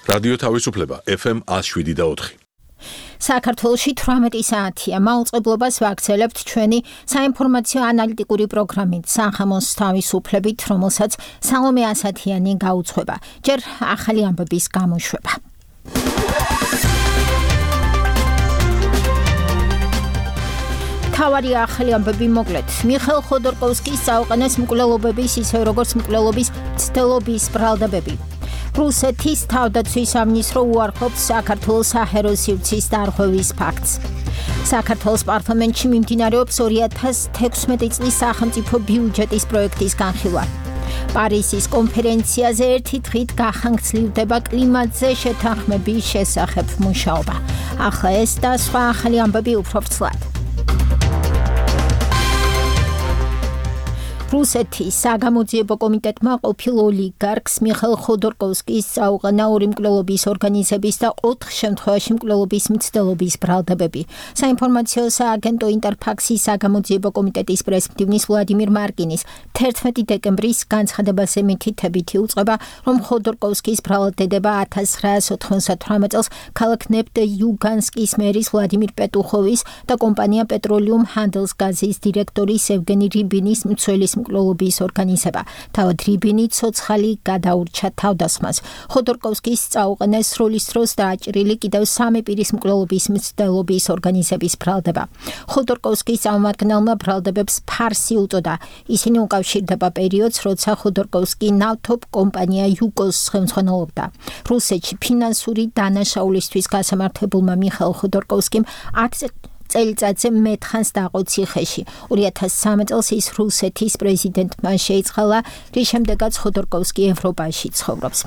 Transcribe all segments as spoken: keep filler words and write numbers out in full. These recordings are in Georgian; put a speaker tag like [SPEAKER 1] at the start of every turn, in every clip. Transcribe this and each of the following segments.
[SPEAKER 1] რადიო თავისუფლება ეფ ემ one oh seven და four.
[SPEAKER 2] საქართველოში თვრამეტი საათია მაუწყებლობას ვაგრძელებთ ჩვენი საინფორმაციო ანალიტიკური პროგრამით სახამოს თავისუფლებით, რომელსაც სალომე ასათიანი გაუძღვება. ჯერ ახალი ამბების გამოშვება. თავარი ახალი ამბები მოკლედ. მიხეილ ხოდორკოვსკის წაუყენეს მკვლელობების ისე როგორც მკვლელობის ცდელობის ბრალდებები. რუსეთის თავდაცვის სამინისტრო უარყოფს საქართველოს საჰაერო სივრცის დარღვევის ფაქტს. საქართველოს პარლამენტში მიმდინარეობს two thousand sixteen წლის სახელმწიფო ბიუჯეტის პროექტის განხილვა. პარიზის კონფერენციაზე ერთი დღით გახანგრძლივდება კლიმატზე შეთანხმების შესახებ მუშაობა. ახლა ეს და სხვა ახალი ამბები უფრო ვრცლად. რუსეთის საგამოძიებო კომიტეტმა ყოფილ ოლიგარქს მიხეილ ხოდორკოვსკის წაუყენა ორი მკვლელობის ორგანიზების და ოთხ შემთხვევაში მკვლელობის მცდელობის ბრალდებები. საინფორმაციო სააგენტო ინტერფაქსის საგამოძიებო კომიტეტის პრესმდივნის ვლადიმირ მარკინის თერთმეტი დეკემბრის განცხადებაზე მითითებით იუწყება, რომ ხოდორკოვსკის ბრალდება one thousand nine hundred ninety-eight წელს ქალაქ ნეფტე-იუგანსკის მერის ვლადიმირ პეტუხოვის და კომპანია პეტროლიუმ ჰანდელსგაზის დირექტორის ევგენი რიბინის მცველის მკვლელობის ორგანიზება. თავად რიბინი ცოცხალი გადაურჩა თავდასხმას. ხოდორკოვსკის წაუყენეს სროლის დროს დააჭრილი კიდევ სამი პირის მკვლელობის მცდელობის ორგანიზების ბრალდება. ხოდორკოვსკის წარმომადგენელმა ბრალდებებს ფარსი უწოდა. ისინი უკავშირდება პერიოდს, როცა ხოდორკოვსკი ნავთობ კომპანია იუკოს ხელმძღვანელობდა. რუსეთში ფინანსური დანაშაულისთვის გასამართებულმა მიხეილ ხოდორკოვსკიმ ათი წელიწადზე მეთხანს დაყო ციხეში. two thousand three წელს ის რუსეთის პრეზიდენტმა შეიწყალა, რის შემდეგაც ხოდორკოვსკი ევროპაში ცხოვრობს.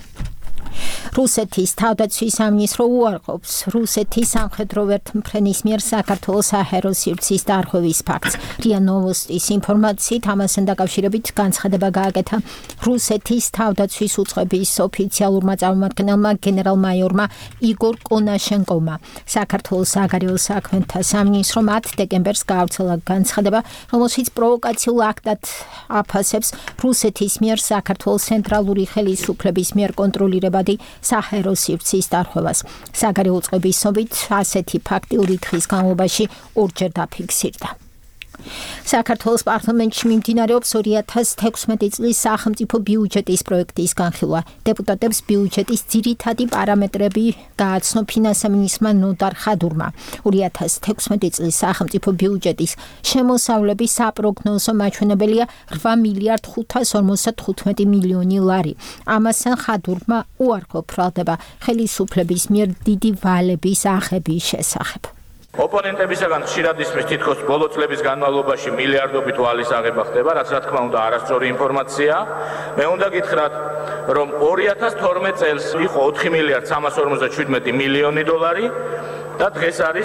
[SPEAKER 2] რუსეთის თავდაცვის სამინისტრო უარყოფს რუსეთის სამხედრო ვერთმფრენის მიერ საქართველოს საჰაერო სივრცის დარღვევის ფაქტს. რია ნოვოსტის ინფორმაციით ამასთან დაკავშირებით განცხადება გააკეთა რუსეთის თავდაცვის უწყების ოფიციალურმა წარმომადგენელმა გენერალ-მაიორმა იგორ კონაშენკოვმა. საქართველოს საგარეო საქმეთა სამინისტრომ ათი დეკემბერს გაავრცელა განცხადება, რომელშიც პროვოკაციულ აქტად აფასებს რუსეთის მიერ საქართველოს ცენტრალური ხელისუფლების მიერ კონტროლირება საჰაერო სივრცის დარღვევას. საგარეო უწყების ცნობით ასეთი ფაქტი ორი დღის განმავლობაში ორჯერ დაფიქსირდა. საქართველოს პარლამენტში მიმდინარეობს two thousand sixteen წლის სახელმწიფო ბიუჯეტის პროექტის განხილვა. დეპუტატებს ბიუჯეტის ძირითადი პარამეტრები გააცნო ფინანსამინისტრმა ნოდარ ხადურმა. two thousand sixteen წლის სახელმწიფო ბიუჯეტის შემოსავლების საპროგნოზო მაჩვენებელია eight მილიარდ ხუთას ორმოცდახუთმეტი მილიონი ლარი. ამასთან ხადურმა უარყო ბრალდება ხელისუფლების მიერ დიდი ვალების აღების შესახებ.
[SPEAKER 3] ოპონენტებისაგან ხშირად ისმის თითქოს ბოლო წლების განმავლობაში მილიარდობით ვალის აღება ხდება, რაც რა თქმა უნდა არასწორი ინფორმაცია. მე უნდა გითხრათ, რომ two thousand twelve წელს იყო ოთხი მილიარდ სამას ორმოცდაშვიდმეტი მილიონი დოლარი და დღეს არის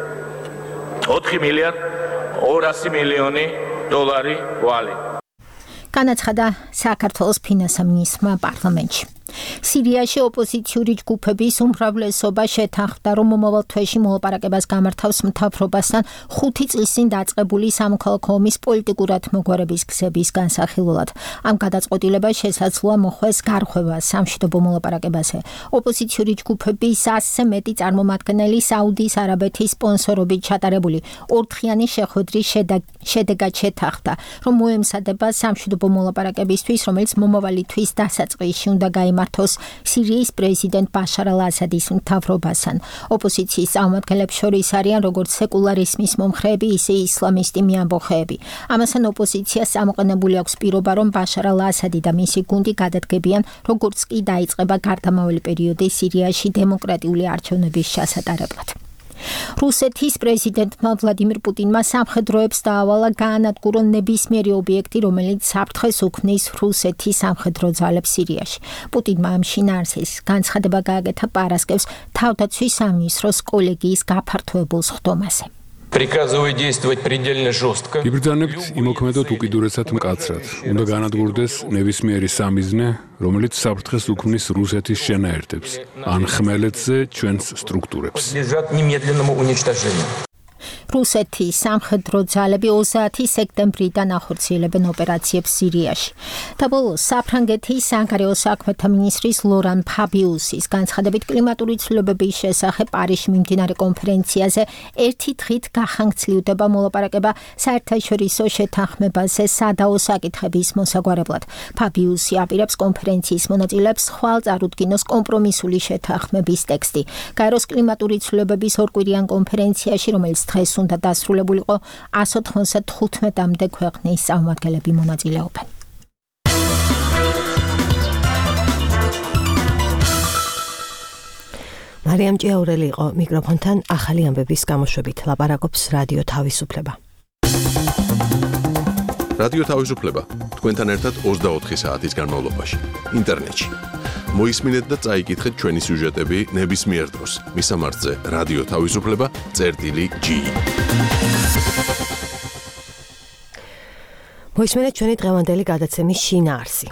[SPEAKER 3] ოთხი მილიარდ ორასი მილიონი დოლარი ვალი.
[SPEAKER 2] განაცხადა საქართველოს ფინანსამინისტრმა პარლამენტში. სირიაში ოპოზიციური ჯგუფების უმრავლესობა შეთანხმდა, რომ მომავალ თვეში მოლაპარაკებას გამართავს მთავრობასთან ხუთი წლის წინ დაწყებული სამოქალაქო ომის პოლიტიკურად მოგვარების გზების განსახილველად. ამ გადაწყვეტილებას შესაძლოა მოხვდეს გარღვევა სამშვიდობო მოლაპარაკებაზე. ოპოზიციური ჯგუფების ასზე მეტი წარმომადგენელი საუდის არაბეთის სპონსორობით ჩატარებული ორდღიანი შეხვედრის შედეგად შეთანხმდა, რომ მოემზადება სამშვიდობო მოლაპარაკებისთვის, რომელიც მომავალი თვის დასაწყისში უნდა გაიმართოს სირიის პრეზიდენტ ბაშარ ალ-ასადის მთავრობასთან. ოპოზიციის წარმომადგენლებს შორის არიან როგორც სეკულარიზმის მომხრეები, ისე ისლამისტი მეამბოხეები. ამასთან ოპოზიციას წამოყენებული აქვს პირობა, რომ ბაშარ ალ-ასადი და მისი გუნდი გადადგებიან, როგორც კი დაიწყება გარდამავალი პერიოდი სირიაში დემოკრატიული არჩევნების ჩასატარებლად. რუსეთის პრეზიდენტმა ვლადიმირ პუტინმა სამხედროებს დაავალა გაანადგურონ ნებისმიერი ობიექტი, რომელიც საფრთხეს უქმნის რუსეთის სამხედრო ძალებს სირიაში. პუტინმა ამ შინაარსის განცხადება გააკეთა პარასკევს თავდაცვის სამინისტროს კოლეგიის გაფართოებულ სხდომაზე.
[SPEAKER 4] Приказываю действовать предельно жестко.
[SPEAKER 5] Იბრძანებთ იმოქმედოთ უკიდურესად მკაცრად. უნდა განადგურდეს ნებისმიერი სამიზნე, რომელიც საფრთხეს უქმნის რუსეთის შენაერთებს, ან ხმელეთზე ჩვენს სტრუქტურებს.
[SPEAKER 4] Подлежат немедленному уничтожению.
[SPEAKER 2] რუსეთის სამხედრო ძალები ოცდაათი სექტემბრიდან ახორციელებენ ოპერაციებს სირიაში. და ბოლოს საფრანგეთის საგარეო საქმეთა მინისტრის ლორან ფაბიუსის განცხადებით კლიმატური ცვლილებების შესახებ პარიზში მიმდინარე კონფერენციაზე ერთი დღით გახანგრძლივდება მოლაპარაკება საერთაშორისო შეთანხმებაზე სადაო საკითხების მოსაგვარებლად. ფაბიუსი აპირებს კონფერენციის მონაწილეებს ხვალ წარუდგინოს კომპრომისული შეთანხმების ტექსტი. გაეროს კლიმატური ცვლილებების ორკვირიან კონფერენციაში, რომელიც დღეს უნდა დასრულებულიყო, εκατს ოცდათხუთმეტამდე ქვეყნის წარმომადგენლები მონაწილეობენ.
[SPEAKER 6] მარიამ ჭიაურელი იყო მიკროფონთან ახალი ამბების გამოშვებით. ლაპარაკობს რადიო თავისუფლება.
[SPEAKER 1] რადიო თავისუფლება თქვენთან ერთად ოცდაოთხი საათის განმავლობაში ინტერნეტში. მოისმინეთ და წაიკითხეთ ჩვენი სიუჟეტები ნებისმიერ დროს. მისამართზე რადიო თავისუფლება წერტილი ჯი.
[SPEAKER 6] მოისმინეთ ჩვენი დღევანდელი გადაცემის შინაარსი.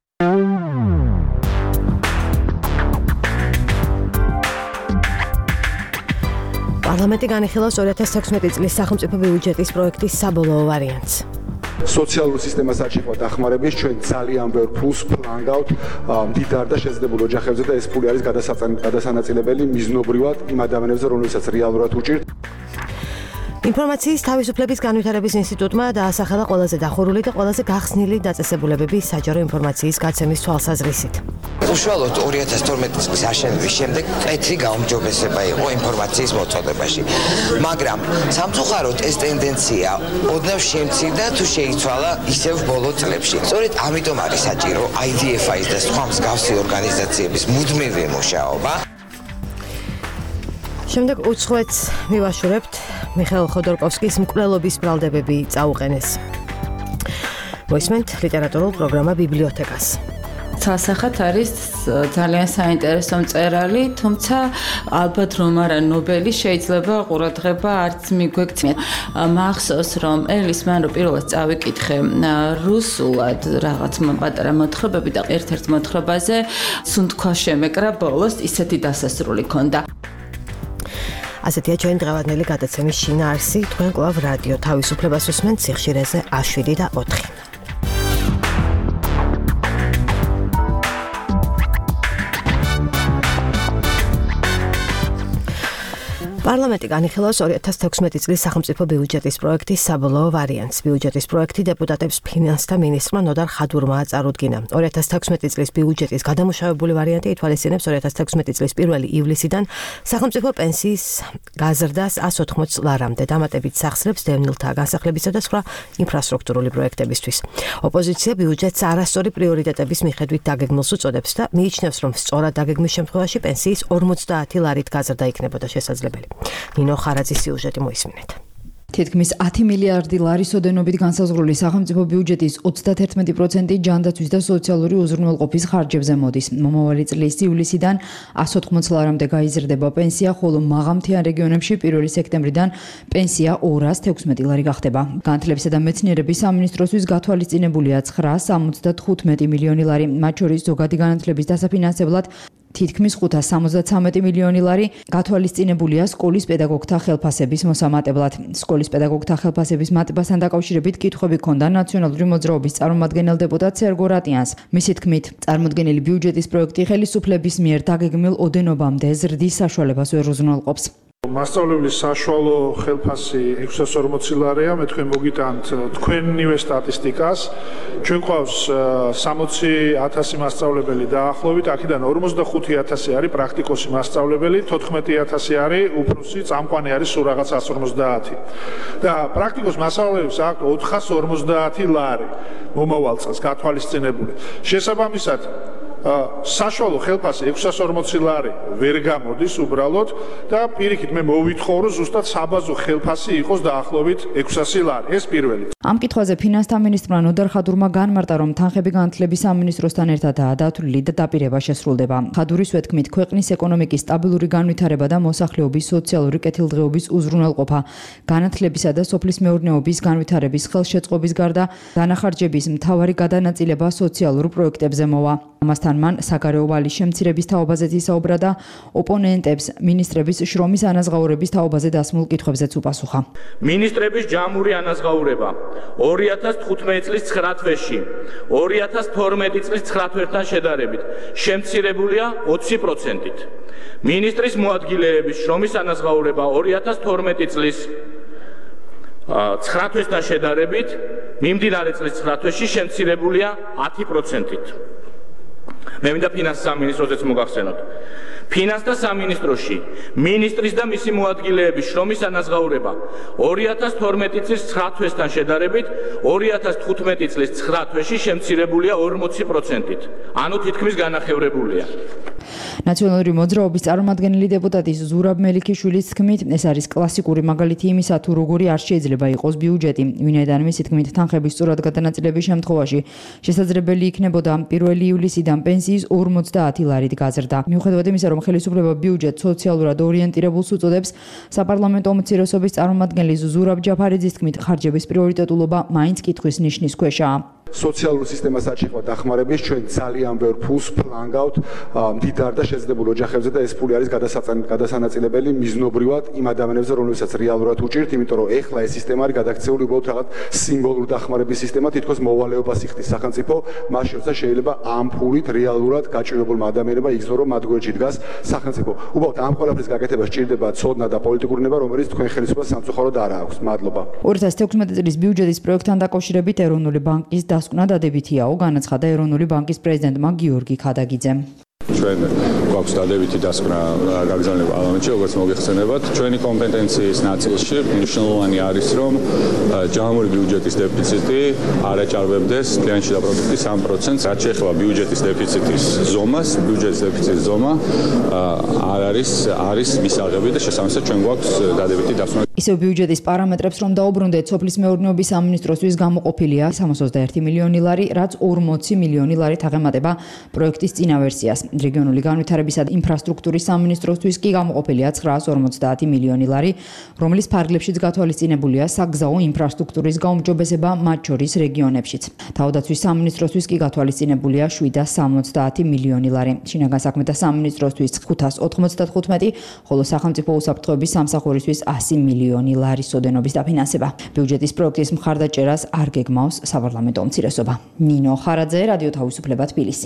[SPEAKER 6] პარლამენტი განიხილავს ორი ათას თექვსმეტი წლის სახელმწიფო ბიუჯეტის პროექტის საბოლოო ვარიანტს.
[SPEAKER 7] სოციალურ სისტემას არ შეხვდა დახმარების, ჩვენ ძალიან ბევრ ფულს პლანგავთ მდიდარ და შეძლებულ ოჯახებზე და ეს ფული არის გადასანაწილებელი მიზნობრივად იმ ადამიანებზე, რომლებსაც რეალურად უჭირთ.
[SPEAKER 6] ინფორმაციის თავისუფლების განვითარების ინსტიტუტმა დაასახელა ყველაზე დახურული და ყველაზე გახსნილი დაწესებულებების საჯარო ინფორმაციის გაცემის თვალსაზრისით.
[SPEAKER 8] უშუალოდ ორი ათას თორმეტი წლის აშენების შემდეგ კეთრი გაუმჯობესება იყო ინფორმაციის მოწოდებაში. მაგრამ სამწუხაროდ ეს ტენდენცია ოდნავ შემცირდა თუ შეიცვალა ისევ ბოლო წლებში. სწორედ ამიტომ არის საჭირო აი დი ეფ აის და სხვა მსგავსი ორგანიზაციების მუდმივი მუშაობა.
[SPEAKER 6] შემდეგ უცხოეთს მივაშურებთ მიხეილ ხოდორკოვსკის მკვლელობის ბრალდებები წაუყენეს. მოისმენთ ლიტერატურულ პროგრამა ბიბლიოთეკას.
[SPEAKER 9] სასახად არის ძალიან საინტერესო მწერალი, თუმცა ალბათ რომ არა ნობელი შეიძლება ყურადღება არც მიგვექცია. მახსოვს რომ ელის მან რომ პირველად წავიკითხე რუსულად რაღაც პატარა მოთხრობები და ერთ-ერთ მოთხრობაზე სუნთქვა შემეკრა ბოლოს ისეთი დასასრული ქონდა.
[SPEAKER 6] ასეთია ჩვენი დღევანდელი გადაცემის შინაარსი. თქვენ კვლავ რადიო თავისუფლებას უსმენთ სიხშირეზე შვიდი და ოთხი. პარლამენტი განიხილავს ორი ათას თექვსმეტი წლის სახელმწიფო ბიუჯეტის პროექტის საბოლოო ვარიანტს. ბიუჯეტის პროექტი დეპუტატებს ფინანსთა მინისტრმა ნოდარ ხადურმა წარუდგინა. ორი ათას თექვსმეტი წლის ბიუჯეტის გადამუშავებული ვარიანტი ითვალისწინებს ორი ათას თექვსმეტი წლის პირველი ივლისიდან სახელმწიფო პენსიის გაზრდას εκατს ოთხმოცდ ლარამდე, დამატებით სახსრებს დევნილთა განსახლებისა და სხვა ინფრასტრუქტურული პროექტებისთვის. ოპოზიცია ბიუჯეტს არასწორი პრიორიტეტების მიხედვით დაგეგმილს უწოდებს და მიიჩნევს, რომ სწორად დაგეგმვის შემთხვევაში პენსიის ორმოცდაათი ლარით გაზრდა იქნებოდა შესაძლებელი. ნინო ხარაძის სიუჟეტი მოისმინეთ.
[SPEAKER 10] თითქმის ათი მილიარდი ლარის ოდენობით განსაზღვრული სახელმწიფო ბიუჯეტის ოცდათერთმეტი პროცენტი ჯანდაცვის და სოციალური უზრუნველყოფის ხარჯებზე მოდის. მომავალი წლის ივლისიდან εκατს ოთხმოცდ ლარამდე გაიზრდება პენსია, ხოლო მაღალმთიან რეგიონებში პირველი სექტემბრიდან პენსია ორას თექვსმეტი ლარი გახდება. განათლებისა და მეცნიერების სამინისტროსთვის გათვალისწინებულია ცხრაას სამოცდათხუთმეტი მილიონი ლარი, მათ შორის ზოგადი განათლების დასაფინანსებლად თითქმის ხუთას სამოცდათვრამეტი მილიონი ლარი გათვალისწინებულია სკოლის პედაგოგთა ხელფასების მოსამატებლად. სკოლის პედაგოგთა ხელფასების მატებასთან დაკავშირებით კითხვები ჰქონდა ნაციონალური მოძრაობის წარმომადგენელ დეპუტატ სერგო რატიანს. მისი თქმით, წარმოდგენილი ბიუჯეტის პროექტი ხელისუფლების მიერ დაგეგმილ ოდენობამდე ზრდის საშუალებას ვერ უზრუნველყოფს.
[SPEAKER 11] მასწავლებლის საშუალო ხელფასი ექვსას ორმოცი ლარია, მე თქვენ მოგიტანთ თქვენივე სტატისტიკას. ჩვენ ყავს სამოცი ათასი მასწავლებელი დაახლოებით, აქედან ორმოცდახუთი ათასი არის პრაქტიკოსი მასწავლებელი, თოთხმეტი ათასი არის უფროსი, წამყვანი არის სულ რაღაც εκατს ორმოცდაათი. და პრაქტიკოს მასწავლებლებს აქვს ოთხას ორმოცდაათი ლარი მომავალ წელს გათვალისწინებული. შესაბამისად საშუალო ხელფასი ექვსას ორმოცი ლარი ვერ გამოდის უბრალოდ და პირიქით მე მოვითხოვ რომ ზუსტად საბაზო ხელფასი იყოს დაახლოებით ექვსასი ლარი. ეს პირველი.
[SPEAKER 10] ამ კითხვაზე ფინანსთა მინისტრმა ნოდარ ხადურმა განმარტა, რომ თანხები განათლების სამინისტროსთან ერთადაა დათვლილი და დაპირება შესრულდება. ხადურის ვეთქმით, ქვეყნის ეკონომიკის სტაბილური განვითარება და მოსახლეობის სოციალური კეთილდღეობის უზრუნველყოფა, განათლებისა და სოფლის მეურნეობის განვითარების ხელშეწყობის გარდა დანახარჯების მთავარი გადანაწილება სოციალურ პროექტებზე მოვა. ამასთან მან საგარეო ვალის შემცირების თაობაზეც ისაუბრა და ოპონენტებს მინისტრების შრომის ანაზღაურების თაობაზე დასმულ კითხვებზეც უპასუხა.
[SPEAKER 3] მინისტრების ჯამური ანაზღაურება ორი ათას თხუთმეტი წლის ცხრა თვეში ორი ათას თორმეტი წლის ცხრა თვესთან შედარებით შემცირებულია ოცი პროცენტით. მინისტრის მოადგილეების შრომის ანაზღაურება ორი ათას თორმეტი წლის ცხრა თვესთან შედარებით მიმდინარე წლის ცხრა თვეში შემცირებულია ათი პროცენტით. მე მინდა ფინანსთა სამინისტროზეც მოგახსენოთ. ფინანსთა სამინისტროში მინისტრის და მისი მოადგილეების შრომის ანაზღაურება ორი ათას თორმეტი წლის ცხრა თვესთან შედარებით ორი ათას თხუთმეტი წლის ცხრა თვეში შემცირებულია ორმოცი პროცენტით. ანუ თითქმის განახევრებულია.
[SPEAKER 10] ნაციონალური მოძრაობის წარმომადგენელი დეპუტატის ზურაბ მელიქიშვილის თქმით, ეს არის კლასიკური მაგალითი იმისა, თუ როგორი არ შეიძლება იყოს ბიუჯეტი, ვინაიდან მისი თქმით თანხების სწორად გადანაწილების შემთხვევაში შესაძლებელი იქნებოდა პირველი ივლისიდან პენსიის ორმოცდაათი ლარით გაზრდა. მიუხედავად იმისა, რომ ხელისუფლება ბიუჯეტს სოციალურად ორიენტირებულს უწოდებს, საპარლამენტო უმცირესობის წარმომადგენელი ზურაბ ჯაფარიძის თქმით, ხარჯების პრიორიტეტულობა მაინც კითხვის ნიშნის ქვეშაა.
[SPEAKER 7] სოციალურ სისტემას აჩეხვა დახმარების ჩვენ ძალიან ბევრ ფულს ფლანგავთ მდიდარ და შეძლებულ ოჯახებზე და ეს ფული არის გადასანაწილებელი მიზნობრივად იმ ადამიანებზე, რომლებსაც რეალურად უჭირთ, იმიტომ რომ ეხლა ეს სისტემა არის გადაქცეული უბრალოდ რაღაც სიმბოლური დახმარების სისტემა, თითქოს მოვალეობას იხდის სახელმწიფო, მაშინ როცა შეიძლება ამ ფულით რეალურად გაჭირვებულმა ადამიანებმა იგრძნო, რომ მათ გვერდში დგას სახელმწიფო. უბრალოდ ამ ყველაფრის გაკეთება სჭირდება ცოდნა და პოლიტიკური ნება, რომელიც თქვენ ხელისუფლებას სამწუხაროდ არ აქვს. მადლობა.
[SPEAKER 10] ორი ათას თექვსმეტი წლის ბიუჯეტის პროექტთან დაკავშირებით ეროვნული ბანკის დასკვნა დადებითიაო, განაცხადა ეროვნული ბანკის პრეზიდენტმა გიორგი ქადაგიძემ.
[SPEAKER 12] ჩვენ გვაქვს დადებითი დასკვნა გაგზავნილი პარლამენტში, როგორც მოგეხსენებათ, ჩვენი კომპეტენციის ნაწილში მნიშვნელოვანი არის, რომ ჯამური ბიუჯეტის დეფიციტი არ აჭარბებდეს მთლიანი შიდა პროდუქტის სამ პროცენტს. რაც შეეხება ბიუჯეტის დეფიციტის ზომას, ბიუჯეტის დეფიციტის ზომა არ არის არის მისაღები და შესაბამისად ჩვენ გვაქვს დადებითი დასკვნა.
[SPEAKER 10] ისევ ბიუჯეტის პარამეტრებს რომ დაუბრუნდეთ, სოფლის მეურნეობის სამინისტროსთვის გამოყოფილია სამას ოცდაერთი მილიონი ლარი, რაც ორმოცი მილიონი ლარით აღემატება პროექტის წინა ვერსიას. რეგიონული განვითარებისა და ინფრასტრუქტურის სამინისტროსთვის კი გამოყოფილია ცხრაას ორმოცდაათი მილიონი ლარი, რომლის ფარგლებშიც გათვალისწინებულია საგზაო ინფრასტრუქტურის გაუმჯობესება, მათ შორის რეგიონებშიც. თავდაცვის სამინისტროსთვის კი გათვალისწინებულია შვიდას სამოცდაათი მილიონი ლარი. შინაგან საქმეთა სამინისტროსთვის ხუთას ოთხმოცდათხუთმეტი, ხოლო სახელმწიფო უსაფრთხოების სამსახურისთვის ასი მილიონი ლარის ოდენობის დაფინანსება. ბიუჯეტის პროექტის მხარდაჭერას არ გეგმავს საპარლამენტო უმცირესობა. ნინო ხარაძე, რადიო თავისუფლება, თბილისი.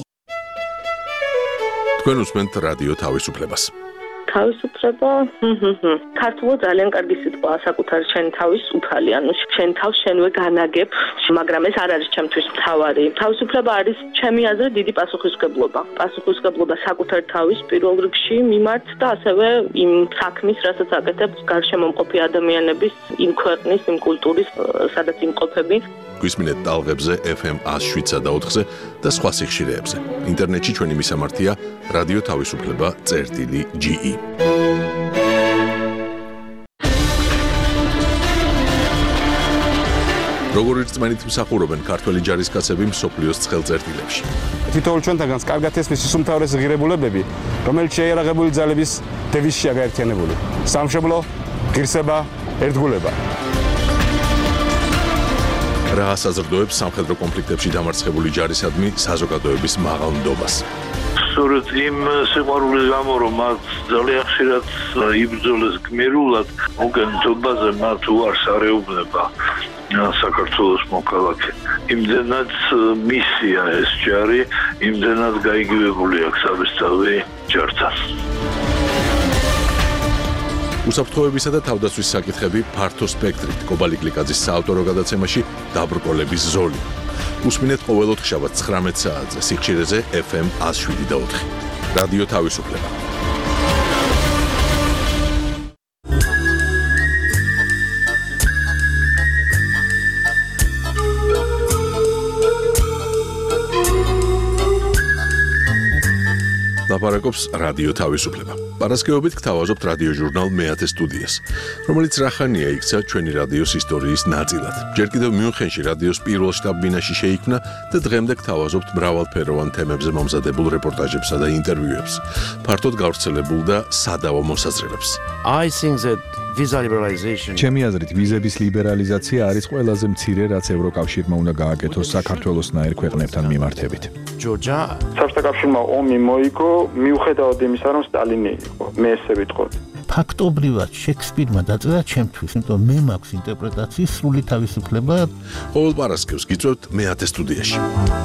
[SPEAKER 1] თქვენ უსმენთ რადიო თავისუფლებას.
[SPEAKER 13] თავისუფლება, ქართულად ძალიან კარგი სიტყვაა, საკუთარი შენ თავის უფალი, ანუ შენ თავს შენვე განაგებ, მაგრამ ეს არ არის ჩემთვის მთავარი. თავისუფლება არის ჩემი აზრით დიდი პასუხისმგებლობა. პასუხისმგებლობა საკუთარ თავის პირველ რიგში მიმართ და ასევე იმ საქმის, რასაც აკეთებ გარშემომყოფი ადამიანების, იმ ქვეყნის, იმ კულტურის, სადაც იმყოფები.
[SPEAKER 1] გვისმინეთ ტალღებზე ეფ ემ ათს შვიდსა და ოთხზე და სხვა სიხშირეებზე. ინტერნეტში ჩვენი მისამართია რადიო თავისუფლება წერტილი ჯი ი. როგორი რწმენით მსახურობენ ქართველი ჯარისკაცები მსოფლიოს ცხელ წერტილებში.
[SPEAKER 14] თითოეულ ჩვენთაგანს კარგად ესმის ის უმთავრესი ღირებულებები, რომელიც შეიარაღებული ძალების დევიზშია გაერთიანებული. სამშობლო, ღირსება, ერთგულება.
[SPEAKER 1] რა საზრდოებს სამხედრო კონფლიქტებში დამარცხებული ჯარისადმი საზოგადოების მაღალ ნდობას.
[SPEAKER 15] სწორედ იმ სიყვარულის გამო, რომ მათ ძალიან ხშირად იბრძოლეს გმირულად, მოგენთობაზე მათ უარს არეუბნება საქართველოს მოქალაქე. იმდენად მისია ეს ჯარი, იმდენად გაიგივებული აქვს საბესწავი ჯართან.
[SPEAKER 1] უსაფრთხოებისა და თავდაცვის საკითხები ფართო სპექტრით. კობალი გლიკაძის საავტორო გადაცემაში დაბრკოლების ზოლი. უსმინეთ ყოველ ოთხშაბათს ცხრამეტ საათზე სიხშირეზე ეფ ემ ათს შვიდი და ოთხი. რადიო თავისუფლება. ლაპარაკობს რადიო თავისუფლება. პარასკევობით გთავაზობთ რადიო ჟურნალ მეათე სტუდიას, რომელიც რახანია იქცა ჩვენი რადიოს ისტორიის ნაწილად. ჯერ კიდევ მიუნხენში რადიოს პირველ შტაბ-ბინაში შეიქმნა და დღემდე გთავაზობთ მრავალფეროვან თემებზე მომზადებულ რეპორტაჟებსა და ინტერვიუებს, ფართოდ გავრცელებულ და სადავო მოსაზრებებს.
[SPEAKER 16] I think that visa liberalization
[SPEAKER 17] ჩემი აზრით ვიზების ლიბერალიზაცია არის ყველაზე მცირე, რაც ევროკავშირმა უნდა გააკეთოს საქართველოსნაირ ქვეყნებთან მიმართებით.
[SPEAKER 16] Georgia
[SPEAKER 18] საბჭოთა კავშირმა ომი მოიგო მიუხედავად იმისა, რომ სტალინი იყო. მე ესე ვიტყოდი.
[SPEAKER 19] ფაქტობრივად შექსპირმა დაწერა ჩემთვის, იმიტომ მე მაქვს ინტერპრეტაციის სრული თავისუფლება.
[SPEAKER 1] ყოველ პარასკევს გიწევთ მეათე სტუდიაში.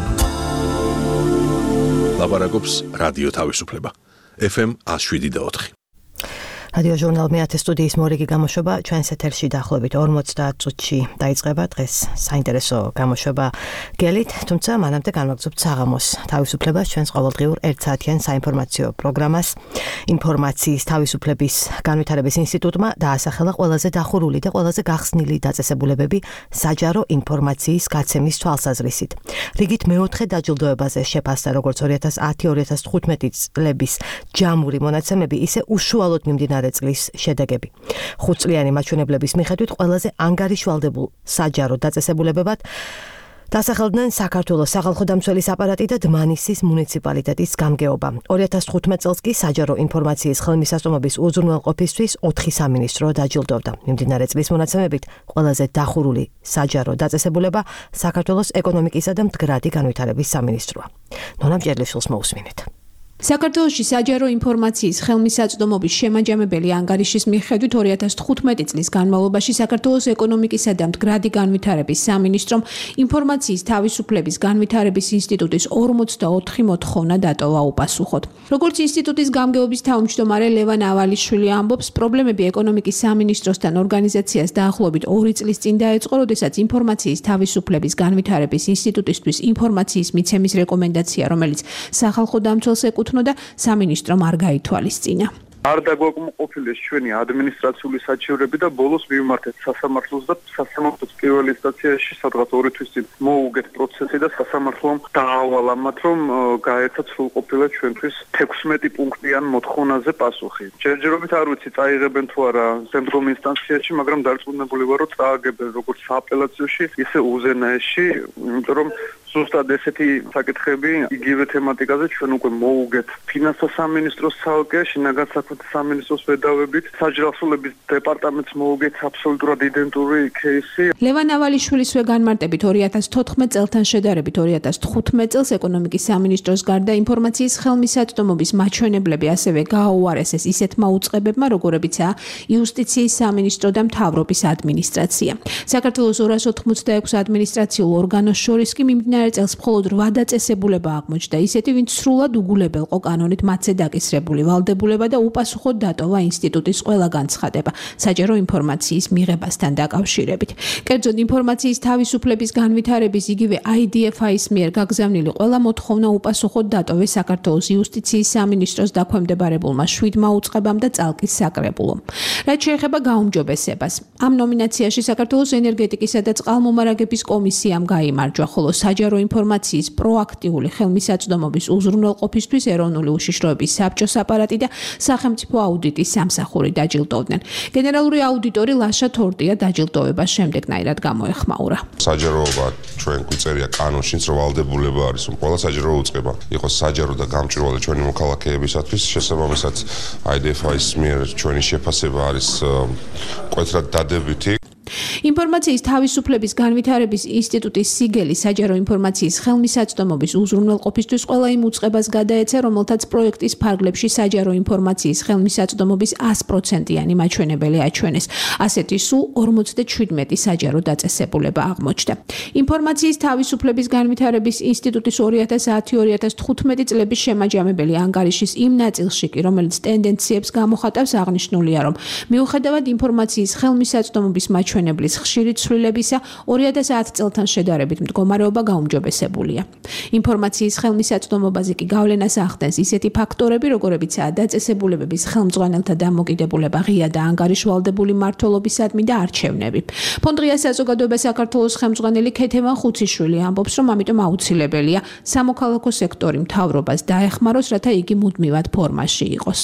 [SPEAKER 1] ლაპარაკობს რადიო თავისუფლება. F M one oh seven point four.
[SPEAKER 6] რადიო ჟურნალ მეათე სტუდიის მორიგი გამოშვება ჩვენს ეთერში დაახლოებით ორმოცდაათ წუთში დაიწყება დღეს საინტერესო გამოშვება გელით, თუმცა მანამდე განვაგრძობთ საღამოს თავისუფლებას ჩვენს ყოველდღიურ ერთსაათიან საინფორმაციო პროგრამას. ინფორმაციის თავისუფლების განვითარების ინსტიტუტმა დაასახელა ყველაზე დახურული და ყველაზე გახსნილი დაწესებულებები საჯარო ინფორმაციის გაცემის თვალსაზრისით. რიგით მეოთხე დაჯილდოებაზე შეფასდა როგორც ორი ათას ათი ორი ათას თხუთმეტი წლების ჯამური მონაცემები, ისე უშუალოდ მიმდინარე წლის შედეგები. ხუთწლიანი მაჩვენებლების მიხედვით ყველაზე ანგარიშვალდებულ საჯარო დაწესებულებებად დასახელდნენ საქართველოს სახალხო დამცველის აპარატი და დმანისის მუნიციპალიტეტის გამგეობა. ორი ათას თხუთმეტ წელს კი საჯარო ინფორმაციის ხელმისაწვდომობის უზრუნველყოფისთვის ოთხი სამინისტრო დაჯილდოვდა. მიმდინარე წლის მონაცემებით ყველაზე დახურული საჯარო დაწესებულება საქართველოს ეკონომიკისა და მდგრადი განვითარების სამინისტროა. ნონა მჭერლიშვილს მოусმინეთ.
[SPEAKER 20] საქართველოში საჯარო ინფორმაციის ხელმისაწვდომობის შემაჯამებელი ანგარიშის მიხედვით ორი ათას თხუთმეტი წლის განმავლობაში საქართველოს ეკონომიკისა და მდგრადი განვითარების სამინისტრომ ინფორმაციის თავისუფლების განვითარების ინსტიტუტის ორმოცდაოთხი მოთხოვნა დატოვა უპასუხოდ. როგორც ინსტიტუტის გამგეობის თავმჯდომარე ლევან ავალიშვილი ამბობს, პრობლემები ეკონომიკის სამინისტროსთან ორგანიზაციას დაახლოებით ორი წლის წინ დაეწყო, როდესაც ინფორმაციის თავისუფლების განვითარების ინსტიტუტისთვის ინფორმაციის მიცემის რეკომენდაცია, რომელიც სახალხო დამცველს ეკუთვნოდა და სამინისტრომ არ გაითვალისწინა.
[SPEAKER 18] არ დაგვაკმაყოფილეს ჩვენი ადმინისტრაციული საჩივრები და ბოლოს მივმართეთ სასამართლოს და სასამართლოს პირველ ინსტანციაში სადღაც ორი თვის წინ მოუგეთ პროცესი და სასამართლომ დაავალა მათ, რომ გაეცათ სრულყოფილად ჩვენთვის თექვსმეტი პუნქტიან მოთხოვნაზე პასუხი. ჯერჯერობით არ ვიცი წაიღებენ თუ არა შემდგომ ინსტანციაში, მაგრამ დარწმუნებული ვარ, რომ წააგებენ როგორც სააპელაციოში, ისე უზენაესში, იმიტომ რომ ზუსტად ესეთი საკითხები იგივე თემატიკაზე ჩვენ უკვე მოუგეთ ფინანსთა სამინისტროს ცალკე, შინაგან საქმეთა სამინისტროს ვედავებით, საჯაროსულების დეპარტამენტს მოუგეთ აბსოლუტურად იდენტური кейსი.
[SPEAKER 20] ლევან ავალიშვილისვე განმარტებით ორი ათას თოთხმეტ წელთან შედარებით ორი ათას თხუთმეტ წელს ეკონომიკის სამინისტროს გარდა ინფორმაციის ხელმისაწვდომობის მაჩვენებლები ასევე გააუარესეს ისეთმა უწყებებმა, როგორებიცაა იუსტიციის სამინისტრო და მთავრობის ადმინისტრაცია. საქართველოს ორას ოთხმოცდაექვსი ადმინისტრაციულ ორგანოს შორის კი მიმდინარე წელს მხოლოდ რვა დაწესებულება აღმოჩნდა, ისეთი, ვინც სრულად უგულებელყო კანონით მათზე დაკისრებული ვალდებულება და უპასუხოდ დატოვა ინსტიტუტის ყველა განცხადება საჯარო ინფორმაციის მიღებასთან დაკავშირებით. კერძოდ, ინფორმაციის თავისუფლების განვითარების იგივე I D F I-ის მიერ გაგზავნილი ყველა მოთხოვნა უპასუხოდ დატოვეს საქართველოს იუსტიციის სამინისტროს დაქვემდებარებულმა შვიდმა უწყებამ და წალკის საკრებულომ. რაც შეეხება გაუმჯობესებას, ამ ნომინაციაში საქართველოს ენერგეტიკისა და წყალმომარაგების კომისიამ გაიმარჯვა, ხოლო საჯარო ინფორმაციის პროაქტიული ხელმისაწვდომობის უზრუნველყოფისთვის ეროვნული უშიშროების საბჭოს აპარატი და სახელმწიფო აუდიტის სამსახური დაჯილდოვდნენ. გენერალური აუდიტორი ლაშა თორტია დაჯილდოვებას შემდეგნაირად გამოეხმაურა.
[SPEAKER 21] საჯაროობა ჩვენ გვიწერია კანონშიც, რომ ვალდებულება არის, რომ ყველა საჯარო უწყება იყოს საჯარო და გამჭვირვალე ჩვენი მოქალაქეებისათვის. შესაბამისად I D F I-ის მიერ ჩვენი შეფასება არის მკვეთრად დადებითი.
[SPEAKER 20] ინფორმაციის თავისუფლების განვითარების ინსტიტუტის სიგელი საჯარო ინფორმაციის ხელმისაწვდომობის უზრუნველყოფისთვის ყველა იმ უწყებას გადაეცა, რომელთაც პროექტის ფარგლებში საჯარო ინფორმაციის ხელმისაწვდომობის ას პროცენტიანი მაჩვენებელი აჩვენეს. ასეთი სულ ორმოცდაჩვიდმეტი საჯარო დაწესებულება აღმოჩნდა. ინფორმაციის თავისუფლების განვითარების ინსტიტუტის ორი ათას ათი ორი ათას თხუთმეტი წლების შემაჯამებელი ანგარიშის იმ ნაწილში კი, რომელიც ტენდენციებს გამოხატავს, აღნიშნულია, რომ მიუხედავად ინფორმაციის ხელმისაწვდომობის მაჩვენებლის ხშირი ცვლილებისა, ორი ათას ათი წელთან შედარებით მდგომარეობა გაუმჯობესებულია. ინფორმაციის ხელმისაწვდომობაზე კი გავლენას ახდენს ისეთი ფაქტორები, როგორებიცაა დაწესებულებების ხელმძღვანელთა დამოკიდებულება ღია და ანგარიშვალდებული მმართველობისადმი და არჩევნები. ფონდღია საზოგადოება საქართველოს ხელმძღვანელი ქეთევან ხუციშვილი ამბობს, რომ ამიტომ აუცილებელია სამოქალაქო სექტორი მთავრობას დაეხმაროს, რათა იგი მუდმივად ფორმაში იყოს.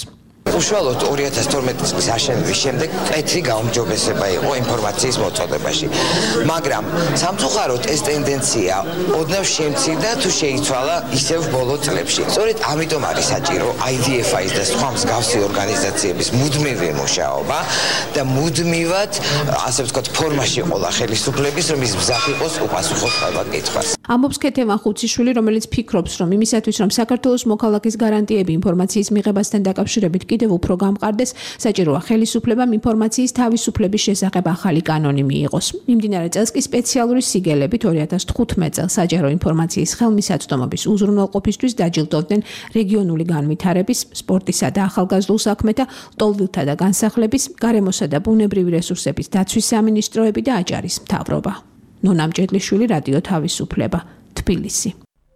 [SPEAKER 8] უშუალოდ ორი ათას თორმეტი წლის აშენების შემდეგ კეთრი გაუმჯობესება იყო ინფორმაციის მოწოდებაში. მაგრამ სამწუხაროდ ეს ტენდენცია ოდნავ შემცირდა თუ შეიცვალა ისევ ბოლო წლებში. სწორედ ამიტომ არის საჭირო I D F I-ის და სხვა მსგავსი ორგანიზაციების მუდმივი მუშაობა და მუდმივად, ასე ვთქვათ, ფორმაში ყოლა ხელისუფლების, რომ ის მზად იყოს უპასუხოს ყველა კითხვას.
[SPEAKER 20] ამბობს ქეთევან ხუციშვილი, რომელიც ფიქრობს, რომ იმისათვის, რომ საქართველოს მოქალაქის გარანტიები ინფორმაციის მიღებასთან დაკავშირებით კიდევ უფრო გამყარდეს, საჭიროა ხელისუფლებამ ინფორმაციის თავისუფლების შესახებ ახალი კანონი მიიღოს. მიმდინარე წელს კი სპეციალური სიგელებით ორი ათას თხუთმეტ წელს საჯარო ინფორმაციის ხელმისაწვდომობის უზრუნველყოფისთვის დაჯილდოვდნენ რეგიონული განვითარების, სპორტისა და ახალგაზრდულ საქმეთა, ლტოლვილთა და განსახლების, გარემოსა და ბუნებრივი რესურსების დაცვის სამინისტროები და აჭარის მთავრობა. ნონა მჭედლიშვილი, რადიო თავისუფლება, თბილისი.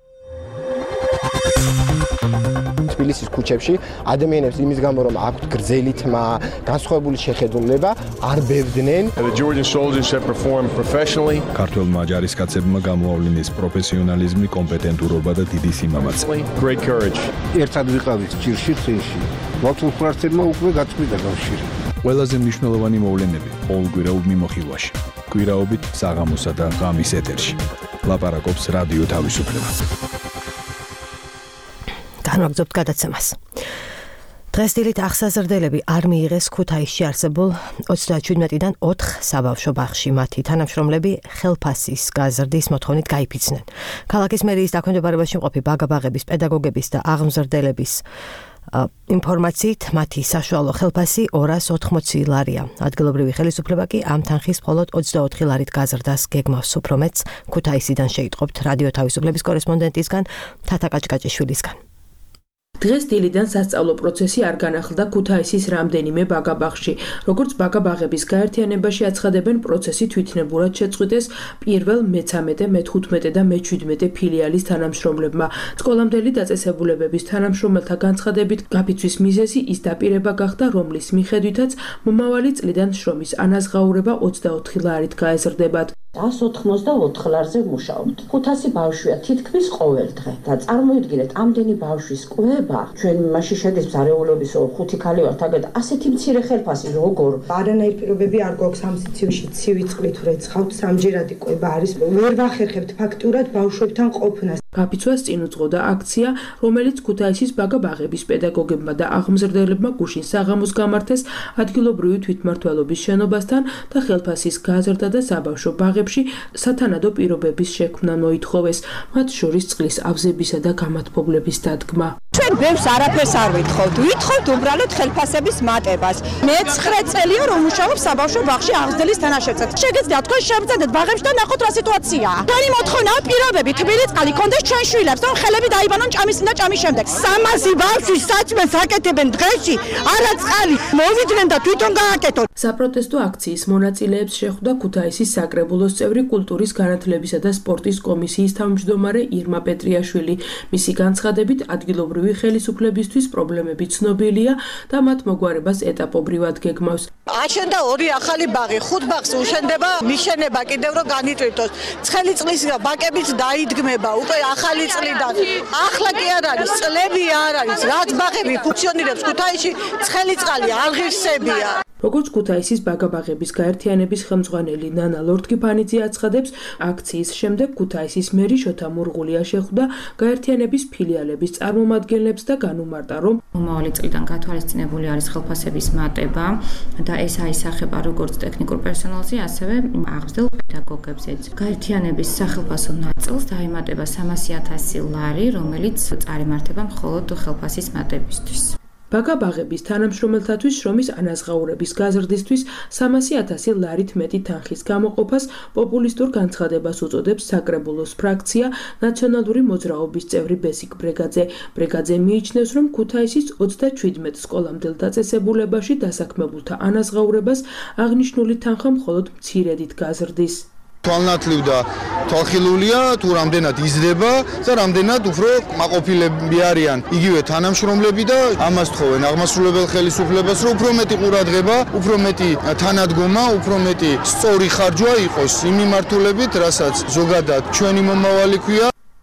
[SPEAKER 5] თბილისის ქუჩებში ადამიანებს იმის გამო რომ აქვთ გრძელი თმა, განსხვავებული შეხედულება, არ ბევდნენ.
[SPEAKER 17] The Georgian soldiers have performed professionally. ქართველმა ჯარისკაცებმა გამოავლინეს პროფესიონალიზმი, კომპეტენტურობა და დიდი სიმამაცე. Great courage.
[SPEAKER 19] ერთად ვიყავით ჭირში წინში. მართულ ფრთებმა უკვე გაწყვიტა კავშირი.
[SPEAKER 17] ყველაზე მნიშვნელოვანი მოვლენები ყოველკვირეულ მიმოხილვაში. კვირაობით საღამოსა და ღამის ეთერში. ლაპარაკობს რადიო თავისუფლება.
[SPEAKER 6] განვაგრძობთ გადაცემას. დღეს დილით აღსაზრდელები არ მიიღეს ქუთაისში არსებულ ოცდაჩვიდმეტიდან ოთხ საბავშვო ბაღში. მათი თანამშრომლები ხელფასის გაზრდის მოთხოვნით გაიფიცნენ. ქალაქის მერიის დაქვემდებარებაში მყოფი ბაგა-ბაღების პედაგოგების და აღმზრდელების ინფორმაციით მათი საშუალო ხელფასი ორას ოთხმოცი ლარია. ადგილობრივი ხელისუფლება კი ამ თანხის მხოლოდ ოცდაოთხი ლარით გაზრდას გეგმავს. უფრო მეტს ქუთაისიდან შეიტყობთ რადიო თავისუფლების კორესპონდენტისგან თათა კაჭკაჭიშვილისგან.
[SPEAKER 22] დღეს დილიდან სასწავლო პროცესი არ განახლდა ქუთაისის რამდენიმე ბაგა-ბაღში. როგორც ბაგა-ბაღების გაერთიანებაში აცხადებენ, პროცესი თვითნებურად შეწყვიტეს პირველ, მეცამეტე, მეთხუთმეტე და მეჩვიდმეტე ფილიალის თანამშრომლებმა. სკოლამდელი დაწესებულებების თანამშრომელთა განცხადებით, გაფიცვის მიზეზი ის დაპირება გახდა, რომლის მიხედვითაც მომავალი წლიდან შრომის ანაზღაურება ოცდაოთხი ლარით გაეზრდებათ.
[SPEAKER 23] ას ოთხმოცდაოთხ ლარზე ვმუშაობთ. ხუთასი ბავშვია თითქმის ყოველ დღე და წარმოიდგინეთ, ამდენი ბავშვის კვება, ჩვენ მასში შედის მზარეულობის ხუთი ქალი ვართ, აგეთ ასეთი მცირე ხელფასი როგორ?
[SPEAKER 24] არანაირი პირობები არ გვაქვს ამ სიცივში, ცივი წყლით ვრეცხავთ, სამჯერადი კვება არის. ვერ ვახერხებთ ფაქტურად ბავშვებთან ყოფნას.
[SPEAKER 22] გაფიცვას წინ უძღოდა აქცია, რომელიც ქუთაისის ბაგა-ბაღების პედაგოგებმა და აღმზრდელებმა გუშინ საღამოს გამართეს ადგილობრივი თვითმმართველობის შენობასთან და ხელფასის გაზრდა და საბავშვო ბაღებში სათანადო პირობების შექმნა მოითხოვეს, მათ შორის წყლის ავზებისა და გამათბობლების დადგმა.
[SPEAKER 25] ჩვენ ბევრს არაფერს არ ვითხოვთ, ვითხოვთ უბრალოდ ხელფასების მატებას. მეცხრე წელია რომ ვმუშაობ საბავშვო ბაღში აღზრდილის თანაშემწედ. შეგეძლოთ თქვენ შევძენდეთ ბაღებში და ნახოთ რა სიტუაციაა. ჩვენი მოთხოვნაა პირობები, თბილი წყალი კონდეს ჩვენ შვილებს, რომ ხელები დაიბანონ ჭამის და ჭამის შემდეგ. სამასი ბავშვი საჭმელს აკეთებენ დღეში, არა წყალი. მოვიდნენ და თვითონ გააკეთონ.
[SPEAKER 22] საპროტესტო აქციის მონაწილეებს შეხვდა ქუთაისის საკრებულოს წევრი კულტურის განათლებისა და სპორტის კომისიის თავმჯდომარე ირმა პეტრიაშვილი. მისი განცხადებით ადგილობრივი ხელისუფლებისთვის პრობლემები ცნობილია და მათ მოგვარებას ეტაპობრივად გეგმავს.
[SPEAKER 25] აშენდა ორი ახალი ბაღი, ხუთ ბაღს უშენდება, მიშენება კიდევ რომ განიწვიტოს. ცხელი წყლის ბაკებიც დაიდგმება უკვე ახალი წლიდან. ახლა კი არ არის, წლები არ არის, რაც ბაღები ფუნქციონირებს ქუთაისში, ცხელი წყალი არ ღირსებია.
[SPEAKER 22] როგორც ქუთაისის ბაგა-ბაღების გაერთიანების ხელმძღვანელი ნანა ლორთქიფანიძე აცხადებს, აქციის შემდეგ ქუთაისის მერი შოთა მურღულია შეხვდა გაერთიანების ფილიალების წარმომადგენლებს და განუმარტა, რომ
[SPEAKER 26] მომავალი წლიდან გათვალისწინებული არის ხელფასების მატება და ეს აისახება როგორც ტექნიკურ პერსონალზე, ასევე აღზრდილ პედაგოგებზეც. გაერთიანების სახელფასო ნაწილს დაემატება სამასი ათასი ლარი, რომელიც წარიმართება მხოლოდ ხელფასის მატებისთვის.
[SPEAKER 22] ბაგა-ბაღების თანამშრომელთათვის შრომის ანაზღაურების გაზრდისთვის სამასი ათასი ლარით მეტი თანხის გამოყოფას პოპულისტურ განცხადებას უწოდებს საკრებულოს ფრაქცია ნაციონალური მოძრაობის წევრი ბესიკ ბრეგაძე. ბრეგაძე მიიჩნევს, რომ ქუთაისის ოცდაჩვიდმეტ სკოლამდელ დაწესებულებაში დასაქმებულთა ანაზღაურებას აღნიშნული თანხა მხოლოდ მცირედით გაზრდის.
[SPEAKER 27] თვალნათლივ და თვალხილულია თუ რამდენად იზრდება და რამდენად უფრო მაყოფილები არიან იგივე თანამშრომლები და ამას თხოვენ აღმასრულებელ ხელისუფლებას, რომ უფრო მეტი ყურადღება, უფრო მეტი თანადგომა, უფრო მეტი სწორი ხარჯვა იყოს იმ მიმართულებით, რასაც ზოგადად ჩვენი მომავალი ქვია.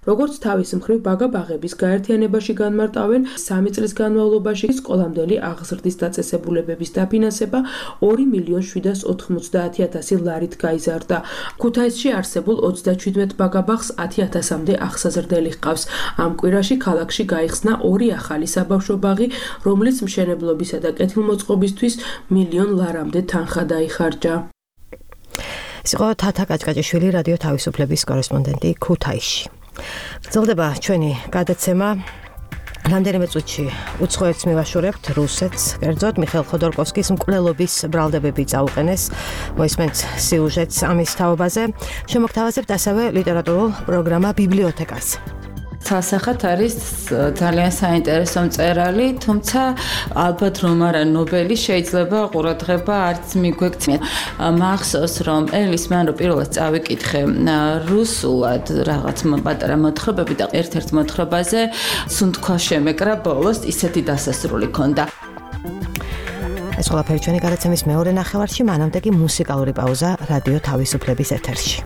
[SPEAKER 22] როგორც თავის მხრივ ბაგა-ბაღების გაერთიანებაში განმარტავენ, სამი წლის განმავლობაში სკოლამდელი აღზრდის დაწესებულებების დაფინანსება ორი მილიონი შვიდას ოთხმოცდაათი ათასი ლარით გაიზარდა. ქუთაისში არსებულ ოცდაჩვიდმეტ ბაგა-ბაღს ათი ათასამდე აღსაზრდელი ჰყავს. ამ კვირაში ქალაქში გაიხსნა ორი ახალი საბავშვო ბაღი, რომლის მშენებლობისა და კეთილმოწყობისთვის მილიონ ლარამდე თანხა დაიხარჯა.
[SPEAKER 6] ეს იყო თათა კაჭკაჭიშვილი რადიო თავისუფლების კორესპონდენტი ქუთაისში. გრძელდება ჩვენი გადაცემა. რამდენიმე წუთში უცხოეთს მივაშორებთ რუსეთს, კერძოდ მიხეილ ხოდორკოვსკის მკვლელობის ბრალდებები წაუყენეს. მოისმენთ სიუჟეტს ამის თაობაზე. შემოგთავაზებთ ასევე ლიტერატურულ პროგრამა ბიბლიოთეკას.
[SPEAKER 2] სასახად არის ძალიან საინტერესო მწერალი, თუმცა ალბათ რომ არა ნობელი შეიძლება ყურადღება არც მიგვექცია. მახსოვს რომ ელის მან რომ პირველად წავიკითხე რუსულად რაღაც პატარა მოთხრობები და ერთ-ერთ მოთხრობაზე სუნთქვა შემეკრა ბოლოს ისეთი დასასრული ქონდა.
[SPEAKER 6] ეს ყველაფერი ჩვენი გადაცემის მეორე ნახევარში, მანამდე კი მუსიკალური პაუზა რადიო თავისუფლების ეთერში.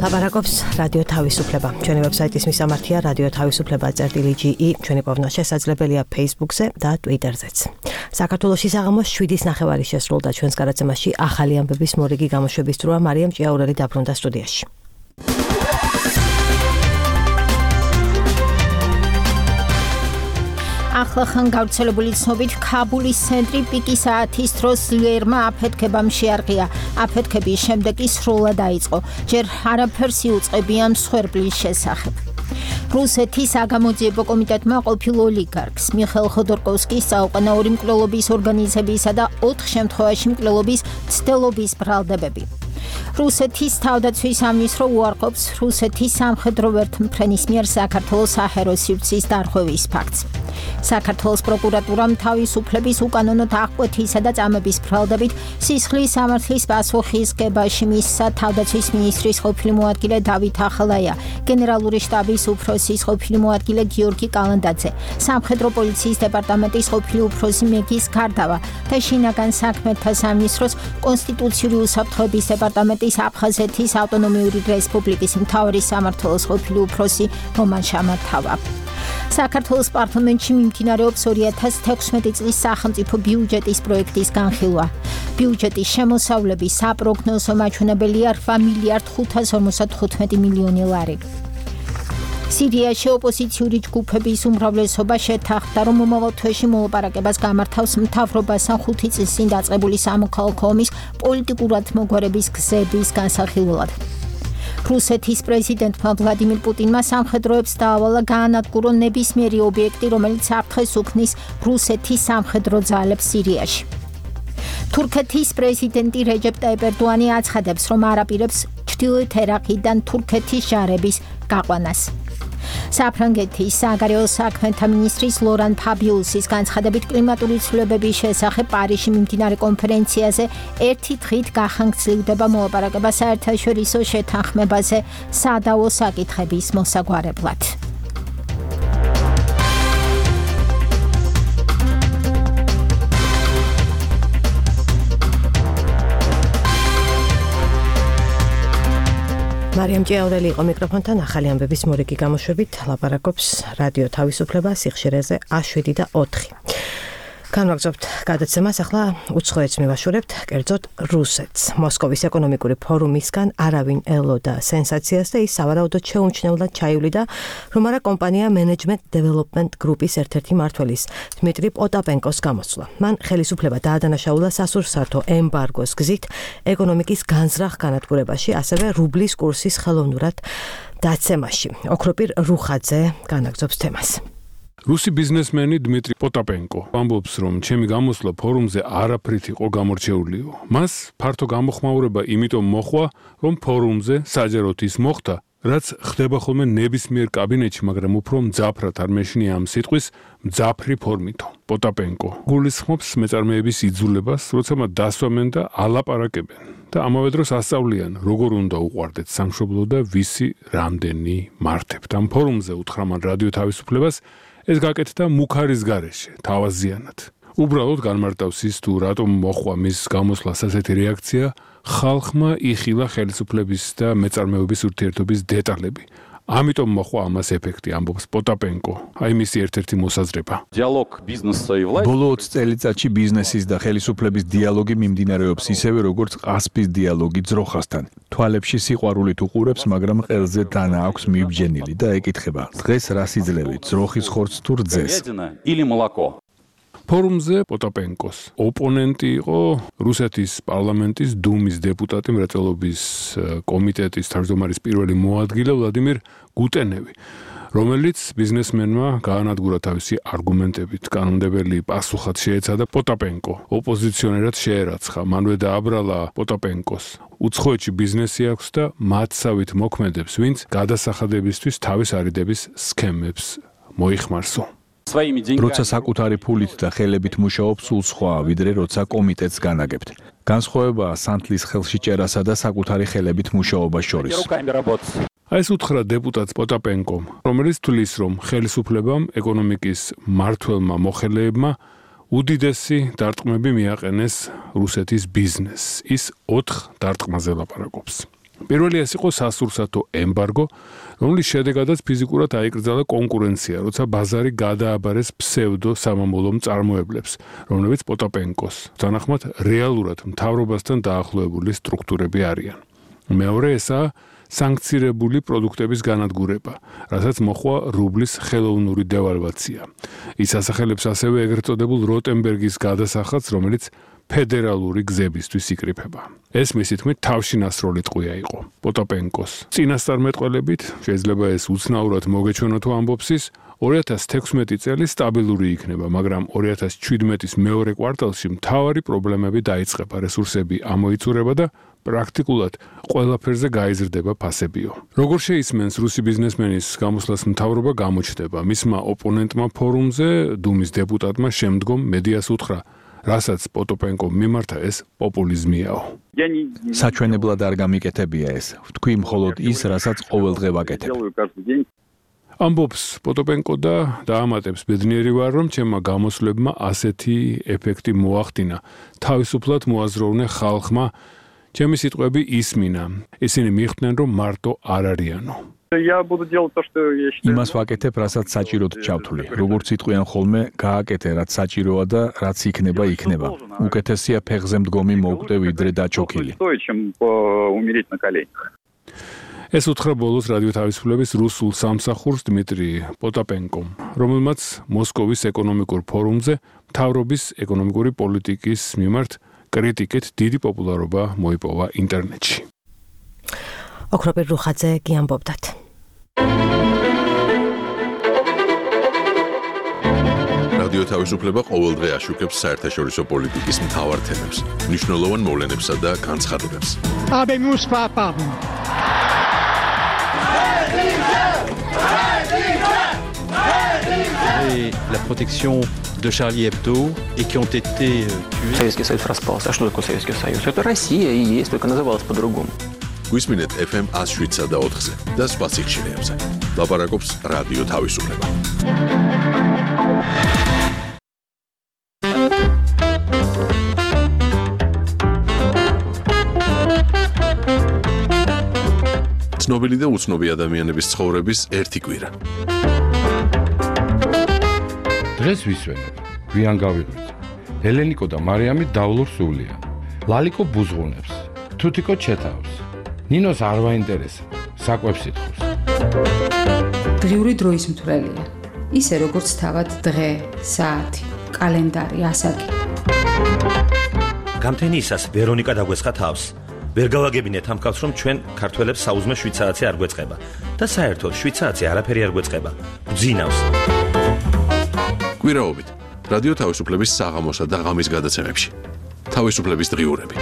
[SPEAKER 6] ლაპარაკობს რადიო თავისუფლება. ჩვენი ვებსაიტის მისამართია რადიო თავისუფლება წერტილი ჯი ი. ჩვენი პოვნა შესაძლებელია Facebook-ზე და Twitter-ზეც. საქართველოში საღამოს შვიდის ნახევარი შესრულდა ჩვენს გადაცემაში ახალი ამბების მორიგი გამოშვების დროა. მარიამ ჭიაურელი დაბრუნდა სტუდიაში.
[SPEAKER 3] ახლახან გავრცელებული ცნობით ქაბულის ცენტრი პიკის საათის დროს ძლიერმა აფეთქებამ შეარღია. აფეთქების შემდეგ კი სრულად დაიწყო. ჯერ არაფერს იუწყებიან მსხვერპლის შესახებ. რუსეთის საგამოძიებო კომიტეტმა ყოფილ ოლიგარქს მიხეილ ხოდორკოვსკის საუყენაური მკვლელობის ორგანიზებისა და ოთხ შემთხვევაში მკვლელობის ცდელობის ბრალდებები. რუსეთის თავდაცვის სამინისტრო უარყოფს რუსეთის სამხედრო ვერთმფრენის მიერ საქართველოს საჰერო სივრცის დარღვევის ფაქტს. საქართველოს პროკურატურამ თავისუფლების უკანონოდ აღკვეთისა და წამების ბრალდებით სისხლის სამართლის პასუხისგებაში მისცა თავდაცვის მინისტრის ყოფილი მოადგილე დავით ახალაია, გენერალური შტაბის უფროსის ყოფილი მოადგილე გიორგი კალანდაძე, სამხედრო პოლიციის დეპარტამენტის ყოფილი უფროსი მეგის გარდავა და შინაგან საქმეთა სამინისტროს კონსტიტუციური უსაფრთხოების დეპარტამენტის აფხაზეთის ავტონომიური რესპუბლიკის მთავარი სამმართველოს ყოფილი უფროსი რომან შამართავა. საქართველოს პარლამენტში მიმდინარეობს ორი ათას თექვსმეტი წლის სახელმწიფო ბიუჯეტის პროექტის განხილვა. ბიუჯეტის შემოსავლები საპროგნოზო მაჩვენებელია რვა მილიარდ ხუთას ორმოცდათხუთმეტი მილიონი ლარი. სირიაში ოპოზიციური ჯგუფების უმრავლესობა შეთანხმდა, რომ მომავალ თვეში მოლაპარაკებას გამართავს მთავრობასთან ხუთი წლის წინ დაწყებული სამოქალაქო ომის პოლიტიკურად მოგვარების გზების განსახილველად. რუსეთის პრეზიდენტმა ვლადიმირ პუტინმა სამხედროებს დაავალა გაანადგურონ ნებისმიერი ობიექტი, რომელიც საფრთხეს უქმნის რუსეთის სამხედრო ძალებს სირიაში. თურქეთის პრეზიდენტი რეჯეპ ტაიპ ერდოანი აცხადებს, რომ არ აპირებს ჩრდილოეთ ერაყიდან თურქეთის ჟარების გაყვანას. საფრანგეთის საგარეო საქმეთა მინისტრის ლორან ფაბიუსის განცხადებით კლიმატური ცვლილებების შესახებ პარიზში მიმდინარე კონფერენციაზე ერთი დღით გახანგრძლივდება მოლაპარაკება საერთაშორისო შეთანხმებაზე სადავო საკითხების მოსაგვარებლად. მარიამ ჭიაურელი იყო მიკროფონთან. ახალი ამბების მორიგი გამოშვებით ლაპარაკობს რადიო თავისუფლება სიხშირეზე ა შვიდი და ოთხი. განვაგრძობთ გადაცემას, ახლა უცხოეთს მივაშორებთ, კერძოდ რუსეთს. მოსკოვის ეკონომიკური ფორუმისგან არავინ ელოდა სენსაციას და ის სავარაუდოდ შეუმჩნევლად ჩაივლიდა, რომ არა კომპანია Management Development Group-ის ერთ-ერთი მმართველის დმიტრი პოტაპენკოს გამოსვლა. მან ხელისუფლება დაადანაშაულა სასურსათო ემბარგოს გზით ეკონომიკის განზრახ განადგურებაში, ასევე რუბლის კურსის ხელოვნურად დაცემაში. ოქროპირ რუხაძე განაგრძობს თემას.
[SPEAKER 4] რუსი ბიზნესმენი დმიტრი პოტაპენკო ამბობს, რომ ჩემი გამოსვლა ფორუმზე არაფრით იყო გამორჩეულიო. მას ფართო გამოხმაურება იმიტომ მოხვა, რომ ფორუმზე საჯაროდ ის მოხდა, რაც ხდება ხოლმე ნებისმიერ კაბინეტში, მაგრამ უფრო მძაფრად არ მეშინია ამ სიტყვის მძაფრი ფორმითო. პოტაპენკო გულისხმობს მეწარმეების იძულებას, როცა მათ დასვამენ და ალაპარაკებენ და ამავე დროს ასწავლიან, როგორ უნდა უყვარდეთ სამშობლო და ვისი რამდენი მართებთ. ამ ფორუმზე უთხრა მან რადიო თავისუფლებას ეს გაკეთდა მუქარის გარეშე, თავაზიანად. უბრალოდ განმარტავს ის, თუ რატომ მოხვა მის გამოსვლას ასეთი რეაქცია, ხალხმა იხილა ხელისუფლების და მეწარმეობის ურთიერთობის დეტალები. ამიტომ მოხვა ამას ეფექტი, ამბობს პოტაპენკო. აი მისი ერთ-ერთი მოსაზრება.
[SPEAKER 7] დიალოგ ბიზნესსა და ვლადის.
[SPEAKER 17] ბოლო ოცი წელიწადში ბიზნესის და ხელისუფლების დიალოგი მიმდინარეობს ისევე, როგორც ყასპის დიალოგი ძროხასთან. თვალებში სიყვარულით უყურებს, მაგრამ ყელზე დანა აქვს მიბჯენილი და ეკითხება: დღეს რას იძლევით, ძროხის ხორცს თუ რძეს?
[SPEAKER 7] или молоко.
[SPEAKER 4] ფორუმზე პოტაპენკოს ოპონენტი იყო რუსეთის პარლამენტის დუმის დეპუტატი, მრეწველობის კომიტეტის თავმჯდომარის პირველი მოადგილე ვლადიმირ გუტენევი, რომელიც ბიზნესმენმა გაანადგურა თავისი არგუმენტებით. კანონმდებელი პასუხად შეეცადა პოტაპენკო, ოპოზიციონერად შეერაცხა, მანვე დააბრალა პოტაპენკოს. უცხოეთში ბიზნესი აქვს და მათსავით მოქმედებს, ვინც გადასახადებისთვის თავის არიდების სქემებს მოიხმარსო.
[SPEAKER 17] როცა საკუთარი ფულით და ხელებით მუშაობ, სულ სხვაა, ვიდრე როცა კომიტეტს განაგებთ. განსხვავებაა სანთლის ხელში ჭერასა და საკუთარი ხელებით მუშაობას შორის.
[SPEAKER 4] აი ეს უთხრა დეპუტატს პოტაპენკომ, რომელიც თვლის, რომ ხელისუფლებამ, ეკონომიკის მმართველმა მოხელეებმა უდიდესი დარტყმები მიაყენეს რუსეთის ბიზნესს. ის ოთხ დარტყმაზე ლაპარაკობს. პირველი ეს იყო სასურსათო ემბარგო, რომლის შედეგადაც ფიზიკურად აიკრძალა კონკურენცია, როცა ბაზარი გადააბარეს ფსევდო სამამულო მწარმოებლებს, რომლებიც პოტაპენკოს თანახმად რეალურად მთავრობასთან დაახლოებული სტრუქტურები არიან. მეორე ესაა სანქცირებული პროდუქტების განადგურება, რასაც მოჰყვა რუბლის ხელოვნური დევალვაცია. ის ასახელებს ასევე ეგრეთ წოდებულ როტენბერგის გადასახადს, რომელიც ფედერალური გზებისთვის იკრიფება. ეს მისი თქმით თავშინასროლი ტყვია იყო. პოტაპენკოს წინასწარმეტყველებით შეიძლება ეს უცნაურად მოგეჩვენო თუ ამბობს ის, ორი ათას თექვსმეტი წელი სტაბილური იქნება, მაგრამ ორი ათას შვიდმეტის მეორე კვარტალში მთავარი პრობლემები დაიწყება, რესურსები ამოიწურება და პრაქტიკულად ყველაფერზე გაიზრდება ფასებიო. როგორ შეისმენს რუსი ბიზნესმენის გამოსვლას მთავრობა გამოჩნდება, მისმა ოპონენტმა ფორუმზე, დუმის დეპუტატმა შემდგომ მედიას უთხრა, რასაც პოტაპენკო მიმართა ეს პოპულიზმიაო.
[SPEAKER 17] საჩვენებლად არ გამიკეთებია ეს. ვთქვი მხოლოდ ის, რასაც ყოველდღე ვაკეთებ.
[SPEAKER 4] ამბობს პოტაპენკო და დაამატებს, ბედნიერი ვარ, რომ ჩემმა გამოსვლებმა ასეთი ეფექტი მოახდინა. თავისუფლად მოაზროვნე ხალხმა, ჩემი სიტყვები ისმინა. ისინი მიხვდნენ, რომ მარტო არ არიანო.
[SPEAKER 17] იმას ვაკეთებ, რასაც საჭიროდ ჩავთვლი. როგორც იტყვიან ხოლმე, გააკეთე, რაც საჭიროა და რაც იქნება, იქნება. უკეთესია ფეხზე მდგომი მოვკვდე, ვიდრე დაჩოქილი.
[SPEAKER 4] ეს უთხრა ბოლოს რადიო თავისუფლების რუსულ სამსახურს დმიტრი პოტაპენკომ, რომელმაც მოსკოვის ეკონომიკურ ფორუმზე მთავრობის ეკონომიკური პოლიტიკის მიმართ კრიტიკით დიდი პოპულარობა მოიპოვა ინტერნეტში.
[SPEAKER 6] ოქროპირ რუხაძე გიამბობდათ.
[SPEAKER 1] რადიო თავისუფლება ყოველდღე აშუქებს საერთაშორისო პოლიტიკის მთავარ თემებს, მნიშვნელოვან მოვლენებსა და განცხადებებს.
[SPEAKER 9] Habemus papam.
[SPEAKER 10] Et la protection de Charlie Hebdo et qui ont été tués.
[SPEAKER 11] Советский Союз распался. А что такое Советский Союз? Это Россия и есть, только называлась по-другому.
[SPEAKER 1] გვისმინეთ эф эм one oh seven და ოთხზე და სხვა სიხშირეებზე. ლაპარაკობს რადიო თავისუფლება. ცნობილი და უცნობი ადამიანების ცხოვრების ერთი კვირა.
[SPEAKER 12] დღეს ვისვენებ, გვიან გავიღვიძე. ელენიკო და მარიამი დავლობს სულია. ლალიკო ბუზღუნებს, თუთიკო ჩეთავს. ნინოს არ ვაინტერესებს, საკვებს ითხოვს.
[SPEAKER 13] დღიური დროის მთვრელია. ისე როგორც თავად დღე, საათი, კალენდარი, ასაკი.
[SPEAKER 14] გამთენიისას ვერონიკა დაგვესხა თავს. ვერ გავაგებინეთ ამ კაცს, რომ ჩვენ ქართველებს საუზმე შვიცარიცი არ გვეწყება და საერთოდ შვიცარიცი არაფერი არ გვეწყება. გძინავს.
[SPEAKER 1] კვირაობით რადიო თავისუფლების საღამოსა და ღამის გადაცემებში. თავისუფლების დღიურები.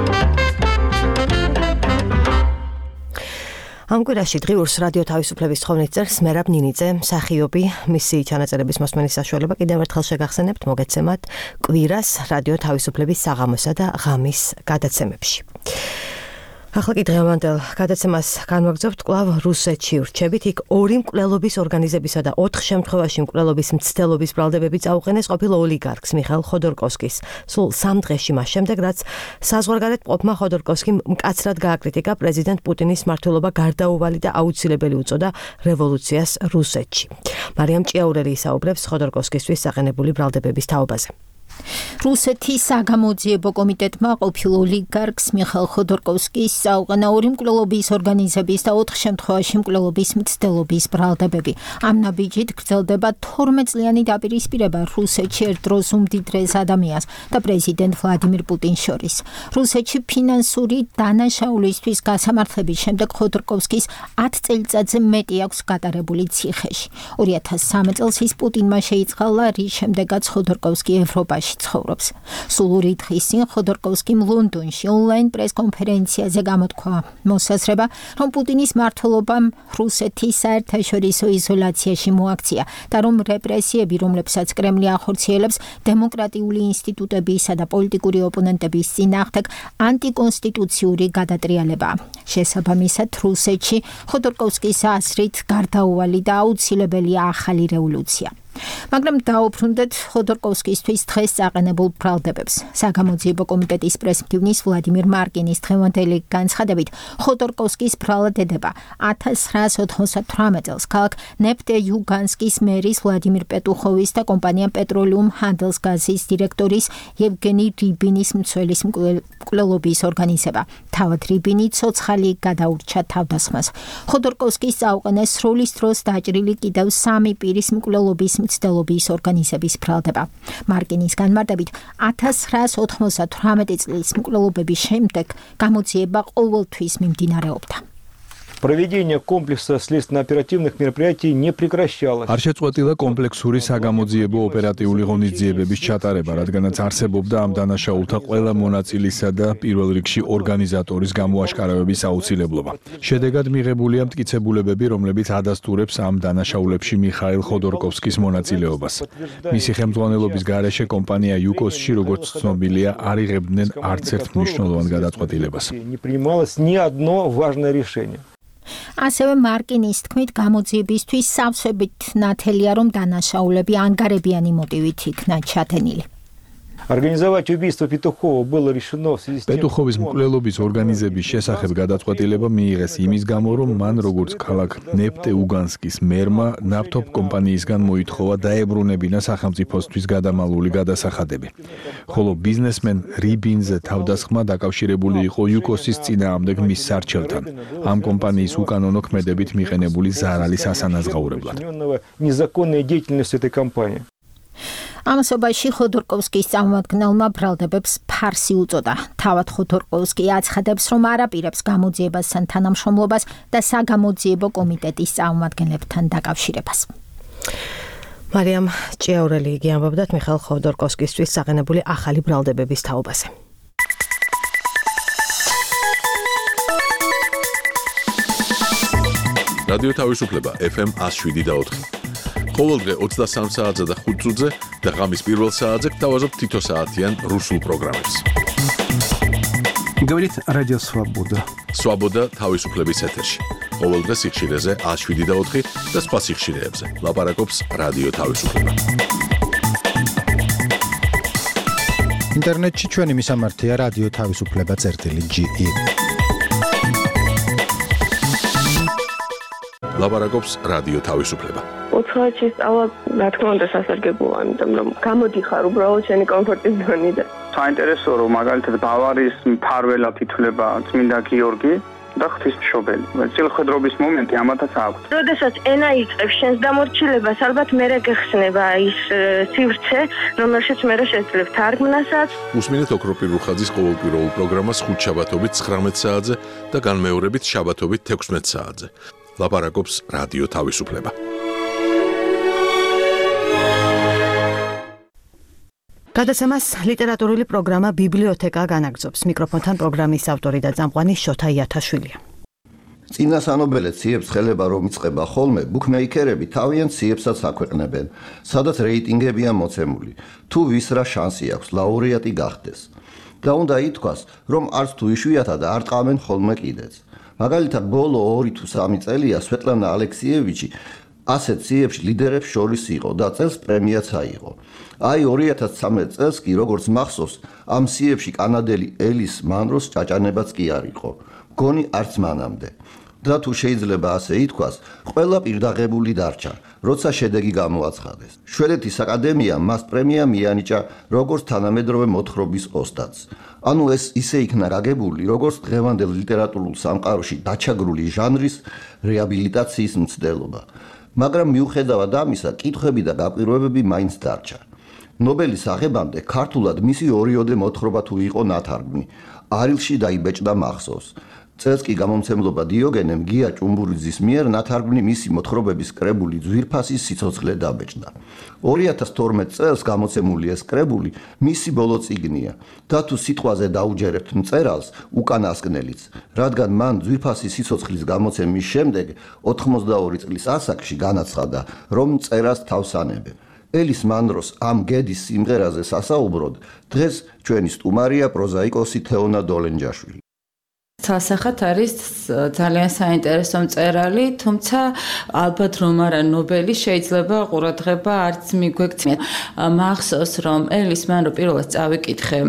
[SPEAKER 6] ამ კვირაში დღიურს რადიო თავისუფლების თხოვნით წერს მერაბ ნინიძე, მსახიობი, მისი ჩანაწერების მოსმენის საშუალება კიდევ ერთხელ შეგახსენებთ, მოგეცემათ კვირას რადიო თავისუფლების საღამოსა და ღამის გადაცემებში. ახლა კი დღევანდელ გადაცემას განვაგრძობთ კვლავ რუსეთში ვრჩებით. იქ ორი მკვლელობის ორგანიზებისა და ოთხ შემთხვევაში მკვლელობის მცდელობის ბრალდებები წაუყენეს ყოფილ ოლიგარქს მიხაილ ხოდორკოვსკის. სულ სამ დღეში მას შემდეგ, რაც საზღვარგარეთ მყოფმა ხოდორკოვსკიმ მკაცრად გააკრიტიკა პრეზიდენტ პუტინის მმართველობა გარდაუვალი და აუცილებელი უწოდა რევოლუციას რუსეთში. მარიამ ჭიაურელი ისაუბრებს ხოდორკოვსკისთვის საყენებული ბრალდებების თაობაზე.
[SPEAKER 3] რუსეთის საგამოძიებო კომიტეტმა ყოფილ ოლიგარქს მიხაილ ხოდორკოვსკის წაუყენა ორი მკვლელობის ორგანიზების და ოთხ შემთხვევაში მკვლელობის მცდელობის ბრალდებები. ამ ნაბიჯით გრძელდება თორმეტ წლიანი დაპირისპირება რუსეთში ერთ დროს უმდიდრეს ადამიანს და პრეზიდენტ ვლადიმირ პუტინს შორის. რუსეთში ფინანსური დანაშაულისთვის გასამართლების შემდეგ ხოდორკოვსკის ათ წელიწადზე მეტი აქვს გატარებული ციხეში. ორი ათას სამი წელს ის პუტინმა შეიწყალა, რის შემდეგაც ხოდორკოვსკი ევროპაში ცხოვრობს. სულ ორი დღის წინ ხოდორკოვსკიმ ლონდონში ონლაინ პრესკონფერენციაზე გამოთქვა მოსაზრება, რომ პუტინის მმართველობამ რუსეთის საერთაშორისო იზოლაციაში მოაქცია და რომ რეპრესიები, რომლებსაც კრემლი ახორციელებს დემოკრატიული ინსტიტუტებისა და პოლიტიკური ოპონენტების წინააღმდეგ, ანტიკონსტიტუციური გადატრიალებაა. შესაბამისად, რუსეთში ხოდორკოვსკის აზრით გარდაუვალი და აუცილებელია ახალი რევოლუცია. მაგრამ დაუბრუნდეთ ხოდორკოვსკისთვის დღეს საყენებულ ბრალდებებს. საგამოძიებო კომიტეტის პრესმდივნის ვლადიმირ მარკინის დღევანდელი განცხადებით, ხოდორკოვსკის ბრალდება ათას ცხრაას ოთხმოცდათვრამეტ წელს ქალაქ ნეფტე-იუგანსკის მერის ვლადიმირ პეტუხოვის და კომპანია პეტროლიუმ ჰანდელსგაზის დირექტორის ევგენი რიბინის მცველის მკვლელობის ორგანიზება. თავად რიბინი ცოცხალი გადაურჩა თავდასხმას. ხოდორკოვსკის წაუყენეს სროლის დროს დაჭრილი კიდევ სამი პირის მკვლელობის მცდელობის ორგანიზების ბრალდება. მარკინის განმარტებით, ათას ცხრაას ოთხმოცდათვრამეტ წლის მკვლელობების შემდეგ გამოძიება ყოველთვის მიმდინარეობდა.
[SPEAKER 9] Проведение комплекса следственно-оперативных мероприятий не прекращалось.
[SPEAKER 17] არ შეწყვეტილა კომპლექსური საგამოძიებო ოპერატიული ღონისძიებების ჩატარება, რადგანაც არსებობდა ამ დანაშაულთა ყველა მონაწილისა და პირველ რიგში ორგანიზატორის გამოაშკარავების აუცილებლობა. შედეგად მიღებულია მტკიცებულებები, რომლებიც ადასტურებს ამ დანაშაულებში მიხაილ ხოდორკოვსკის მონაწილეობას. მისი ხელმძღვანელობის გარეშე კომპანია იუკოსში, როგორც ცნობილია, არ იღებდნენ არც ერთ მნიშვნელოვან გადაწყვეტილებას.
[SPEAKER 9] Не принималось ни одно важное решение.
[SPEAKER 3] ასევე მარკინის თქმით გამოძიებისთვის სავსებით ნათელია, რომ დანაშაულები ანგარებიანი მოტივით იქნა ჩათენილი.
[SPEAKER 9] Организовать убийство Петухова было решено в связи с тем,
[SPEAKER 17] პეტუხოვის მკვლელობის ორგანიზების შესახებ გადაწყვეტილება მიიღეს იმის გამო, რომ მან როგორც ქალაქ ნეფტე-უგანსკის მერმა ნავთობ კომპანიისგან მოითხოვა დაებრუნებინა სახელმწიფოსთვის გადამალული გადასახადები. ხოლო ბიზნესმენ რიბინზე თავდასხმა დაკავშირებული იყო იუკოსის წინააღმდეგ მის სარჩელთან, ამ კომპანიის უკანონო ქმედებით მიყენებული ზარალის ასანაზღაურებლად.
[SPEAKER 9] незаконная деятельность этой компании.
[SPEAKER 3] ამასობაში ხოდორკოვსკის წარმომადგენელმა ბრალდებებს ფარსი უწოდა. თავად ხოდორკოვსკი აცხადებს, რომ არაპირებს გამოძიებასთან თანამშრომლობას და საგამოძიებო კომიტეტის წარმომადგენლებთან დაკავშირებას.
[SPEAKER 6] მარიამ ჭიაურელი იგი ამბობდათ მიხაილ ხოდორკოვსკისთვის საყენებული ახალი ბრალდებების თაობაზე.
[SPEAKER 1] რადიო თავისუფლება ეფ ემ one oh seven და four. ყოველდღე ოცდასამ საათზე და ხუთ წუთზე და ღამის პირველ საათზე გთავაზობთ თითო საათიან რუსულ პროგრამებს.
[SPEAKER 5] Говорит Радио Свобода.
[SPEAKER 1] Свобода თავისუფლების ეთერში. ყოველდღე სიხშირეზე one oh seven და four და სხვა სიხშირეებზე. ლაპარაკობს რადიო თავისუფლება.
[SPEAKER 5] ინტერნეტში ჩვენი მისამართია რადიო თავისუფლება წერტილი ჯი ი.
[SPEAKER 1] ლაპარაკობს რადიო თავისუფლება.
[SPEAKER 8] ოთხაათში სწავლა, რა თქმა უნდა, სასარგებლოა, იმიტომ რომ გამოდიხარ უბრალოდ შენი კომფორტის ზონიდან.
[SPEAKER 11] საინტერესოა, რომ მაგალითად ბავარიის მფარველად ითვლება წმინდა გიორგი და ღვთისმშობელი. წილხედრობის მომენტი ამათაც აქვს.
[SPEAKER 8] როდესაც ენა იწყებს შენს დამორჩილებას, ალბათ მერე გეხსნება ის სივრცე, რომელშიც მერე შეძლებ თარგმნასაც.
[SPEAKER 1] უსმინეთ ოქროპირ რუხაძის ყოველკვირეულ პროგრამას ხუთ შაბათობით ცხრამეტ საათზე და განმეორებით შაბათობით თექვსმეტ საათზე. ლაპარაკობს რადიო თავისუფლება.
[SPEAKER 6] გადაცემას ლიტერატურული პროგრამა ბიბლიოთეკა განაგრძობს. მიკროფონთან პროგრამის ავტორი და წამყვანი შოთა იათაშვილია.
[SPEAKER 15] წინა სანობელე ციებს ხელება რომ იწყება ხოლმე, ბუქმეიკერები თავიანთ ციებსაც აქვეყნებენ, სადაც რეიტინგებია მოცემული. თუ ვის რა შანსი აქვს ლაურეატი გახდეს. და უნდა ითქვას, რომ არც თუ იშვიათად არ ტყავენ ხოლმე კიდეც. მაგალითად, ბოლო ორი თუ სამი წელია სვეტლანა ალექსიევიჩი ასეთ ციებში ლიდერებს შორის იყო და წელს პრემიაც აიღო. აი ორი ათას ცხრამეტ წელს კი როგორც მახსოვს, ამ ციებში კანადელი ელის მანროს ჭაჭანებაც კი არ იყო. გონი არც მანამდე. და თუ შეიძლება ასე ითქვას, ყველა პირდაღებული დარჩა, როცა შედეგი გამოაცხადეს. შვედეთის აკადემიამ მას პრემია მიანიჭა როგორც თანამედროვე მოთხრობის ოსტატს. ანუ ეს ისე იქნა გაგებული, როგორც დღევანდელ ლიტერატურულ სამყაროში დაჩაგრული ჟანრის რეაბილიტაციის მცდელობა. მაგრამ მიუხედავად ამისა, კითხვები და გაკვირვებები მაინც დარჩა. ნობელის აღებამდე ქართულად მისი ორიოდე მოთხრობა თუ იყო ნათარგმნი, არილში დაიბეჭდა მახსოვს. წელს კი გამომცემლობა დიოგენემ გია ჭუმბურიძის მიერ ნათარგმნი მისი მოთხრობების კრებული ძვირფასის სიცოცხლე დაბეჭდა. ორი ათას თორმეტ წელს გამოცემული ეს კრებული მისი ბოლო წიგნია და თუ სიტყვაზე დაუჯერებთ მწერალს უკანასკნელიც, რადგან მან ძვირფასის სიცოცხლის გამოცემის შემდეგ ოთხმოცდაორი წლის ასაკში განაცხადა, რომ მწერას თავს ანებენ. ელის მანროს ამ გედის სიმღერაზე სასაუბროდ დღეს ჩვენი სტუმარია პროზაიკოსი თეონა დოლენჯაშვილი.
[SPEAKER 2] ცალსახად არის ძალიან საინტერესო მწერალი, თუმცა ალბათ რომ არა ნობელი შეიძლება ყურადღება არც მიგვექცია. მახსოვს რომ ელის მან რო პირველად წავიკითხე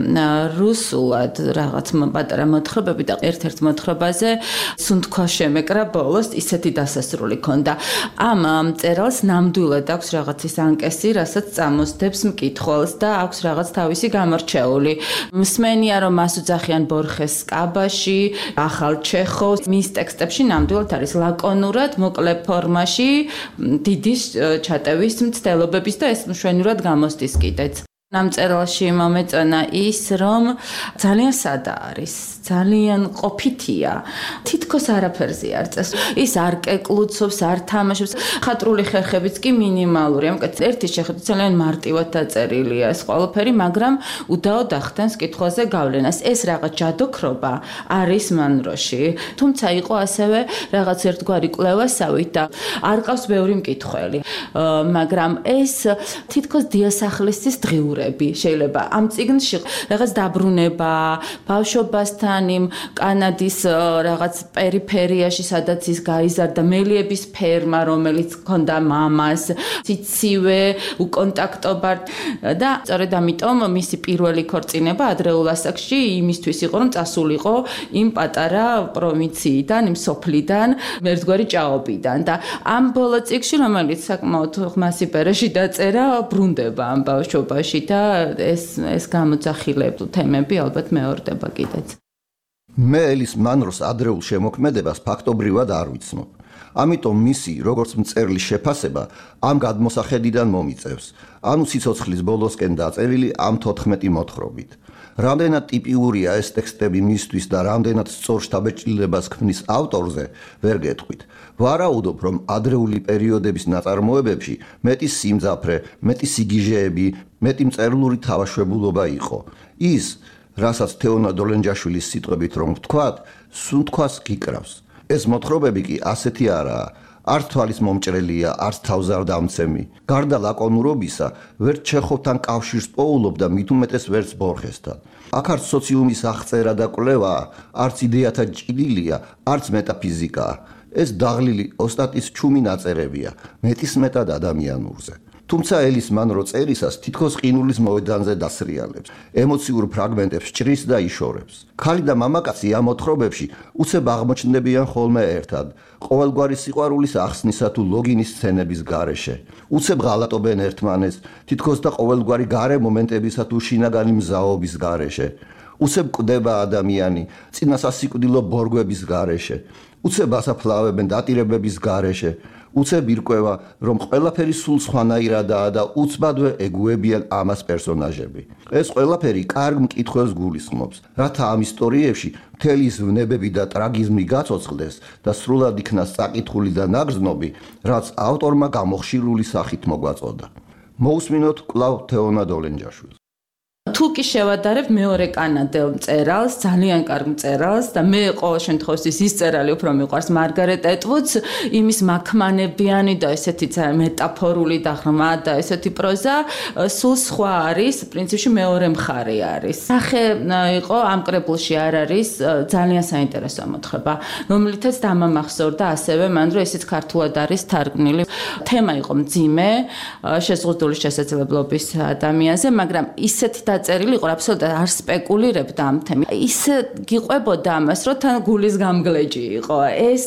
[SPEAKER 2] რუსულად რაღაც პატარა მოთხრობები და ერთ-ერთ მოთხრობაზე სუნთქვა შემეკრა ბოლოს ისეთი დასასრული ქონდა. ამ მწერალს ნამდვილად აქვს რაღაც ის ანკესი, რასაც წამოსდებს მკითხველს და აქვს რაღაც თავისი გამორჩეული. მსმენია რომ მას უძახიან ბორხეს სკაბაში, ახალ ჩეხოვს. მის ტექსტებში ნამდვილად არის ლაკონურად, მოკლე ფორმაში, დიდი ჩატევის მცდელობების და ეს მშვენივრად გამოსდის კიდეც. ამ წერილში მომეწონა ის, რომ ძალიან სადა არის, ძალიან ყოფითია, თითქოს არაფერზე არ წეს. ის არ კეკლუცობს, არ თამაშობს, ხატრული ხერხებიც კი მინიმალურია. ამიტომ ერთი შეხედვით ძალიან მარტივად დაწერილია ეს ყველაფერი, მაგრამ უდაოდ ახდენს კითხვაზე გავლენას. ეს რაღაც ჯადოქრობა არის მანროში, თუმცა იყო ასევე რაღაც ერთგვარი კვლევასავით და არ ყავს ბევრი მკითხველი, მაგრამ ეს თითქოს დიასახლისის დღიურია. შეიძლება ამ წიგნში რაღაც დაბრუნება, ბავშვობასთან იმ კანადის რაღაც პერიფერიაში, სადაც ის გაიზარდა, მელიების ფერმა, რომელიც ჰქონდა მამას, ციცივე, უკონტაქტობა და სწორედ ამიტომ მისი პირველი ქორწინება ადრეულ ასაკში იმისთვის იყო, რომ წასულიყო იმ პატარა პროვინციიდან, იმ სოფლიდან, ერთგვარი ჭაობიდან და ამ ბოლო წიგნში, რომელიც საკმაოდ ხმასი პერეში დაწერა, ბრუნდება ამ ბავშვობაში და ეს ეს გამოძახილებული თემები ალბათ მეორდება კიდეც.
[SPEAKER 15] მე ელის მანროს ადრეულ შემოქმედებას ფაქტობრივად არ ვიცნობ. ამიტომ მისი როგორც მწერლის შეფასება ამ გადმოსახედიდან მომიწევს. ანუ სიცოცხლის ბოლოსკენ დაწერილი ამ თოთხმეტი მოთხრობით. რამდენად ტიპიურია ეს ტექსტები მისთვის და რამდენად სწორ შთაბეჭდილებას ქმნის ავტორზე, ვერ გეტყვით. ვარაუდობ, რომ ადრეული პერიოდების ნაწარმოებებში მეტი სიმძაფრე, მეტი სიგიჟეები, მეტი მწერლური თავაშვებულობა იყო. ის, რასაც თეონა დოლენჯაშვილის სიტყვებით რომ ვთქვათ, სუნთქვას გიკრავს. ეს მოთხრობები კი ასეთი არაა. არც თვალის მომჭრელია, არც თავზე არ დამცემი. გარდა ლაკონურობისა, ვერც ჩეხოვთან კავშირს პოულობდა, მით უმეტეს ვერც ბორხესთან. აქ არც სოციუმის აღწერა და კვლევა, არც იდეათა ჭიდილია, არც მეტაფიზიკაა. ეს დაღლილი ოსტატის ჩუმი ნაწერებია, მეტისმეტად ადამიანურზე. თუმცა ელის მანრო წერისას თითქოს ყინულის მოედანზე დასრიალებს, ემოციურ ფრაგმენტებს ჭრის და იშორებს. ქალი და მამაკაცი ამ მოთხრობებში უცებ აღმოჩნდებიან ხოლმე ერთად, ყოველგვარი სიყვარულის ახსნისა თუ ლოგინის სცენების გარეშე. უცებ ღალატობენ ერთმანეს, თითქოს და ყოველგვარი გარე მომენტებისა თუ შინაგანი მზაობის გარეშე. უცებ კვდება ადამიანი, წინასასიკვდილო ბორგვების გარეშე. უცებ ასაფლავებენ დატირებების გარეშე. უცებ ირკვევა, რომ ყველაფერი სულ სხვანაირადაა და უცბადვე ეგუებიან ამას პერსონაჟები. ეს ყველაფერი კარგ მკითხველს გულისხმობს, რათა ამ ისტორიებში მთელი ზვნებები და ტრაგიზმი გაცოცხლდეს და სრულად იქნას წაკითხული და ნაგრძნობი, რაც ავტორმა გამოხშირული სახით მოგვაწოდა. მოусმინოთ კვლავ თეონა დოლენჯაშვილს.
[SPEAKER 2] თუ კი შევადარებ მეორე კანადელ მწერალს, ძალიან კარგ მწერალს და მე ყოველ შემთხვევაში ის მწერალი უფრო მიყვარს მარგარეტ ეტვუდს, იმის მაქმანებიანი და ესეთი მეტაფორული და ღრმა და ესეთი პროზა სულ სხვა არის, პრინციპში მეორე მხარე არის. სახე იყო ამ კრებულში არ არის ძალიან საინტერესო მოთხრობა, რომლითაც დამამახსოვრდა ასევე მან რომ ესეც ქართულად არის თარგმნილი. თემა იყო მძიმე, შეზღუდული შესაძლებლობის ადამიანზე, მაგრამ ისეთი წერილი იყო აბსოლუტურად არ სპეკულირებდა ამ თემით. ისე გიყვებოდა ამას, რომ თან გულის გამგლეჯი იყო. ეს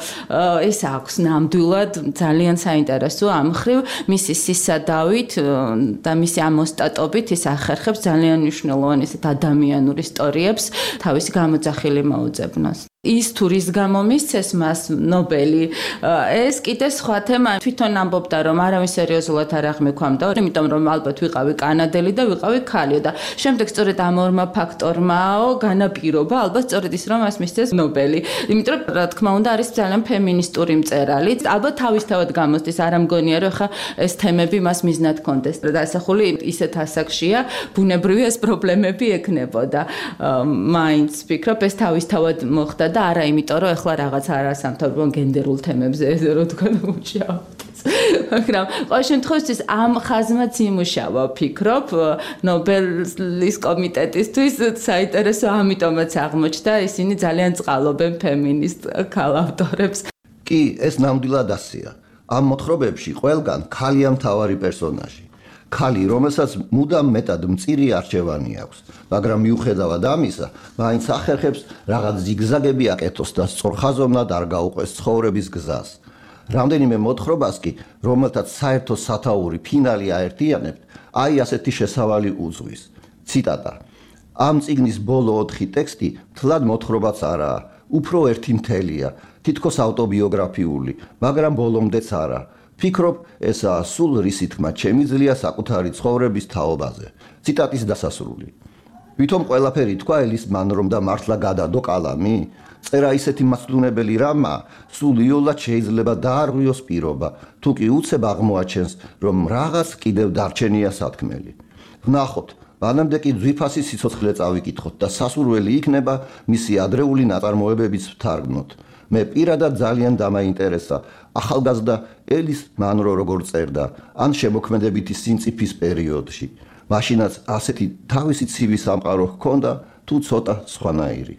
[SPEAKER 2] ეს აქვს ნამდვილად ძალიან საინტერესო ამ ხრივ მისი სისადავით და მისი ამოსტატობით ის ახერხებს ძალიან მნიშვნელოვან ესეთ ადამიანურ ისტორიებს თავისი გამოძახილი მოუძებნოს. ის თუ რის გამო მისცეს მას ნობელი, ეს კიდე სხვა თემა. თვითონ ამბობდა, რომ არავინ სერიოზულად არ აღმექვამდა, იმიტომ რომ ალბათ ვიყავი კანადელი და ვიყავი ქალიო და შემდეგ სწორედ ამ ორმა ფაქტორმაო განაპირობა, ალბათ სწორედ ის რომ მას მისცეს ნობელი. იმიტომ რომ რა თქმა უნდა არის ძალიან ფემინისტური მწერალი. ალბათ თავისთავად გამოსდის, არ ამგონია რომ ხა ეს თემები მას მიზნად კონდეს. დასახული ისეთ ასაკშია, ბუნებრივი ეს პრობლემები ექნებოდა. მაინც ვფიქრობ, ეს თავისთავად მოხდა და არა იმიტომ რომ ეხლა რაღაც არასამთავრობო გენდერულ თემებზე რო თქვა მუშაობს. მაგრამ ყოველ შემთხვევაში ამ ხაზმაც იმუშავა ვფიქრობ ნობელის კომიტეტისთვის საინტერესო ამიტომაც აღმოჩნდა ისინი ძალიან წყალობენ ფემინისტ ქალავტორებს.
[SPEAKER 15] კი, ეს ნამდვილად ასეა. ამ მოთხრობებში ყველგან ქალია მთავარი პერსონაჟი. ქალი, რომელსაც მუდამ მეტად მწირი არჩევანი აქვს, მაგრამ მიუხედავად ამისა, მაინც ახერხებს რაღაც ზიგზაგები აკეთოს და სწორხაზოვნად არ გაუყვეს ცხოვრების გზას. რამდენიმე მოთხრობას კი, რომელთაც საერთო სათაური ფინალი აერთიანებთ, აი ასეთი შესავალი უძღვის. ციტატა: ამ წიგნის ბოლო ოთხი ტექსტი მთლად მოთხრობაც არაა, უფრო ერთი მთელია, თითქოს ავტობიოგრაფიული, მაგრამ ბოლომდეც არა. ფიქრობ, ესაა სულ რისი თქმა შემიძლია საკუთარი ცხოვრების თაობაზე. ციტატის დასასრული. ვითომ ყველაფერი თქვა ელისმან, რომ და მართლა გადადო კალამი? წერა ისეთი მასწავლებელი რამა, სულ იოლად შეიძლება დაარღვიოს პირობა, თუ კი უცებ აღმოაჩენს, რომ რაღაც კიდევ დარჩენია სათქმელი. ვნახოთ, მანამდე კი ძვირფასი სიცოცხლე წავიკითხოთ და სასურველი იქნება მისი ადრეული ნაწარმოებებიც ვთარგმნოთ. მე პირადად ძალიან დამაინტერესა ახალგაზრდა ელის მანრო როგორ წერდა, ან შემოქმედებითი სიმწიფის პერიოდში. მაშინაც ასეთი თავისი ცივი სამყარო ჰქონდა, თუ ცოტა სხვანაირი.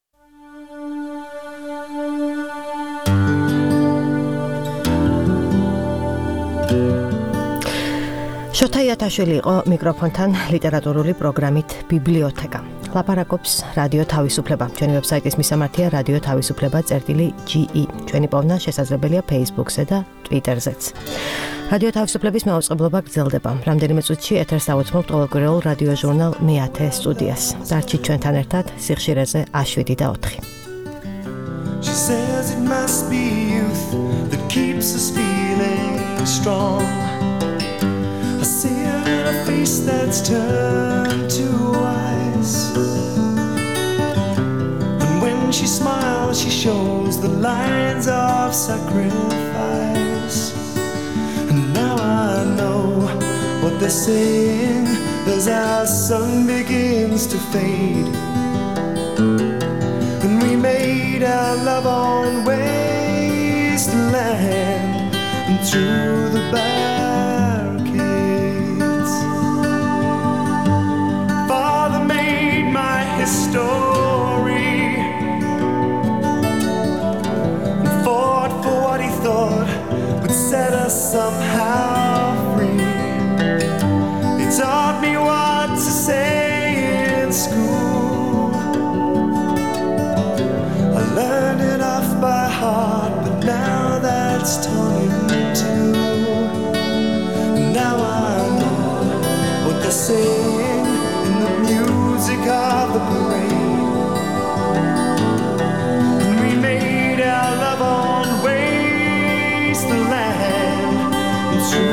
[SPEAKER 6] შოთა იათაშვილი იყო მიკროფონთან ლიტერატურული პროგრამით ბიბლიოთეკა. ლაპარაკობს რადიო თავისუფლება. ჩვენი ვებსაიტის მისამართია რადიო თავისუფლება წერტილი ჯი ი. ჩვენი პოვნა შესაძლებელია Facebook-ზე და Twitter-ზეც. რადიო თავისუფლების მაუწყებლობა გრძელდება. რამდენიმე წუთში ეთერს დავუთმობთ ყოველკვირეულ რადიო ჟურნალ მეათე სტუდიას. დარჩით ჩვენთან ერთად სიხშირეზე შვიდი და ოთხი. She says it must be youth that keeps us feeling strong. I see her in a face that's turned to ice. And when she smiles, she shows the lines of sacrifice. And now I know what they're saying as our sun begins to fade. And we made our love on wasteland and through the back. Story and fought for what he thought would set us somehow free. He taught me what to say in school. I learned it off by heart, but now that's torn in two. Now I know what they're saying in the music of the parade. And we made our love on wasteland.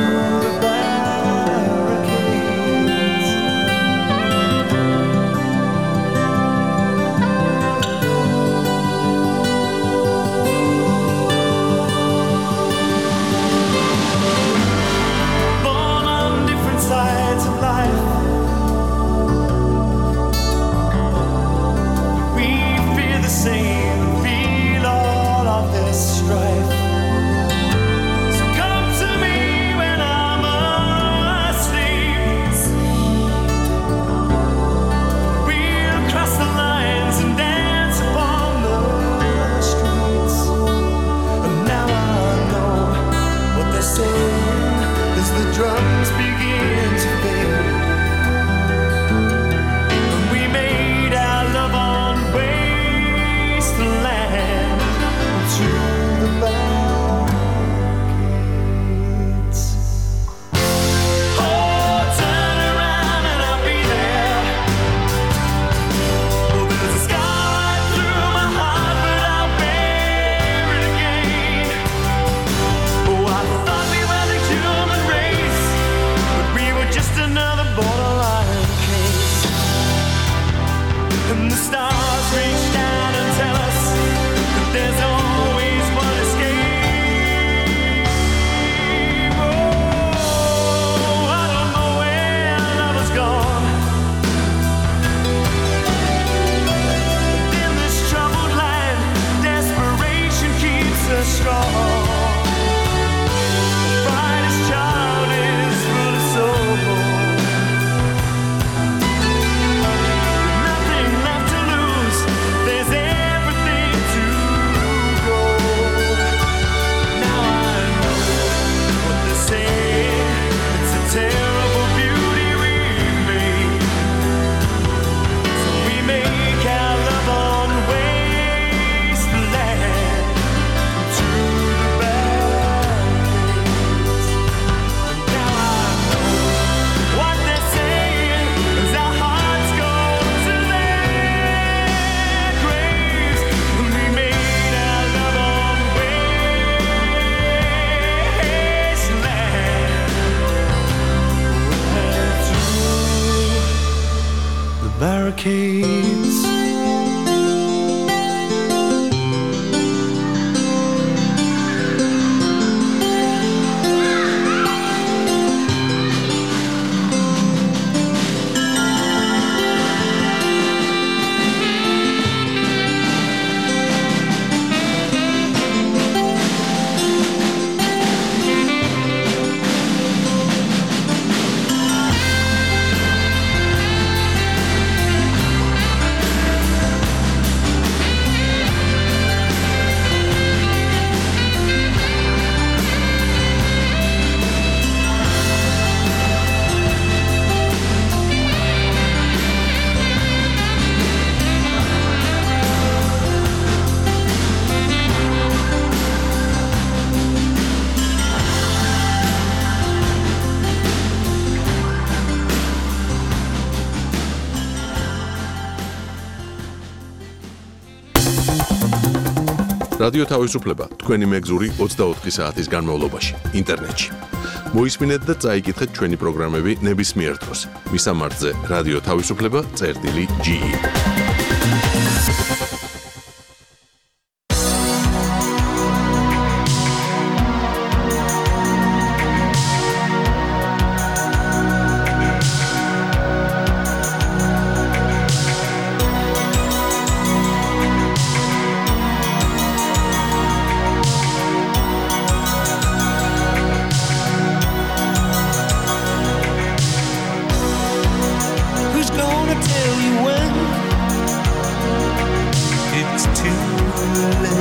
[SPEAKER 1] რადიო თავისუფლება თქვენი მეგზური ოცდაოთხი საათის განმავლობაში ინტერნეტში. მოისმინეთ და წაიკითხეთ ჩვენი პროგრამები ნებისმიერ დროს. მისამართზე რადიო თავისუფლება წერტილი ჯი ი.
[SPEAKER 16] Tell you when it's too late.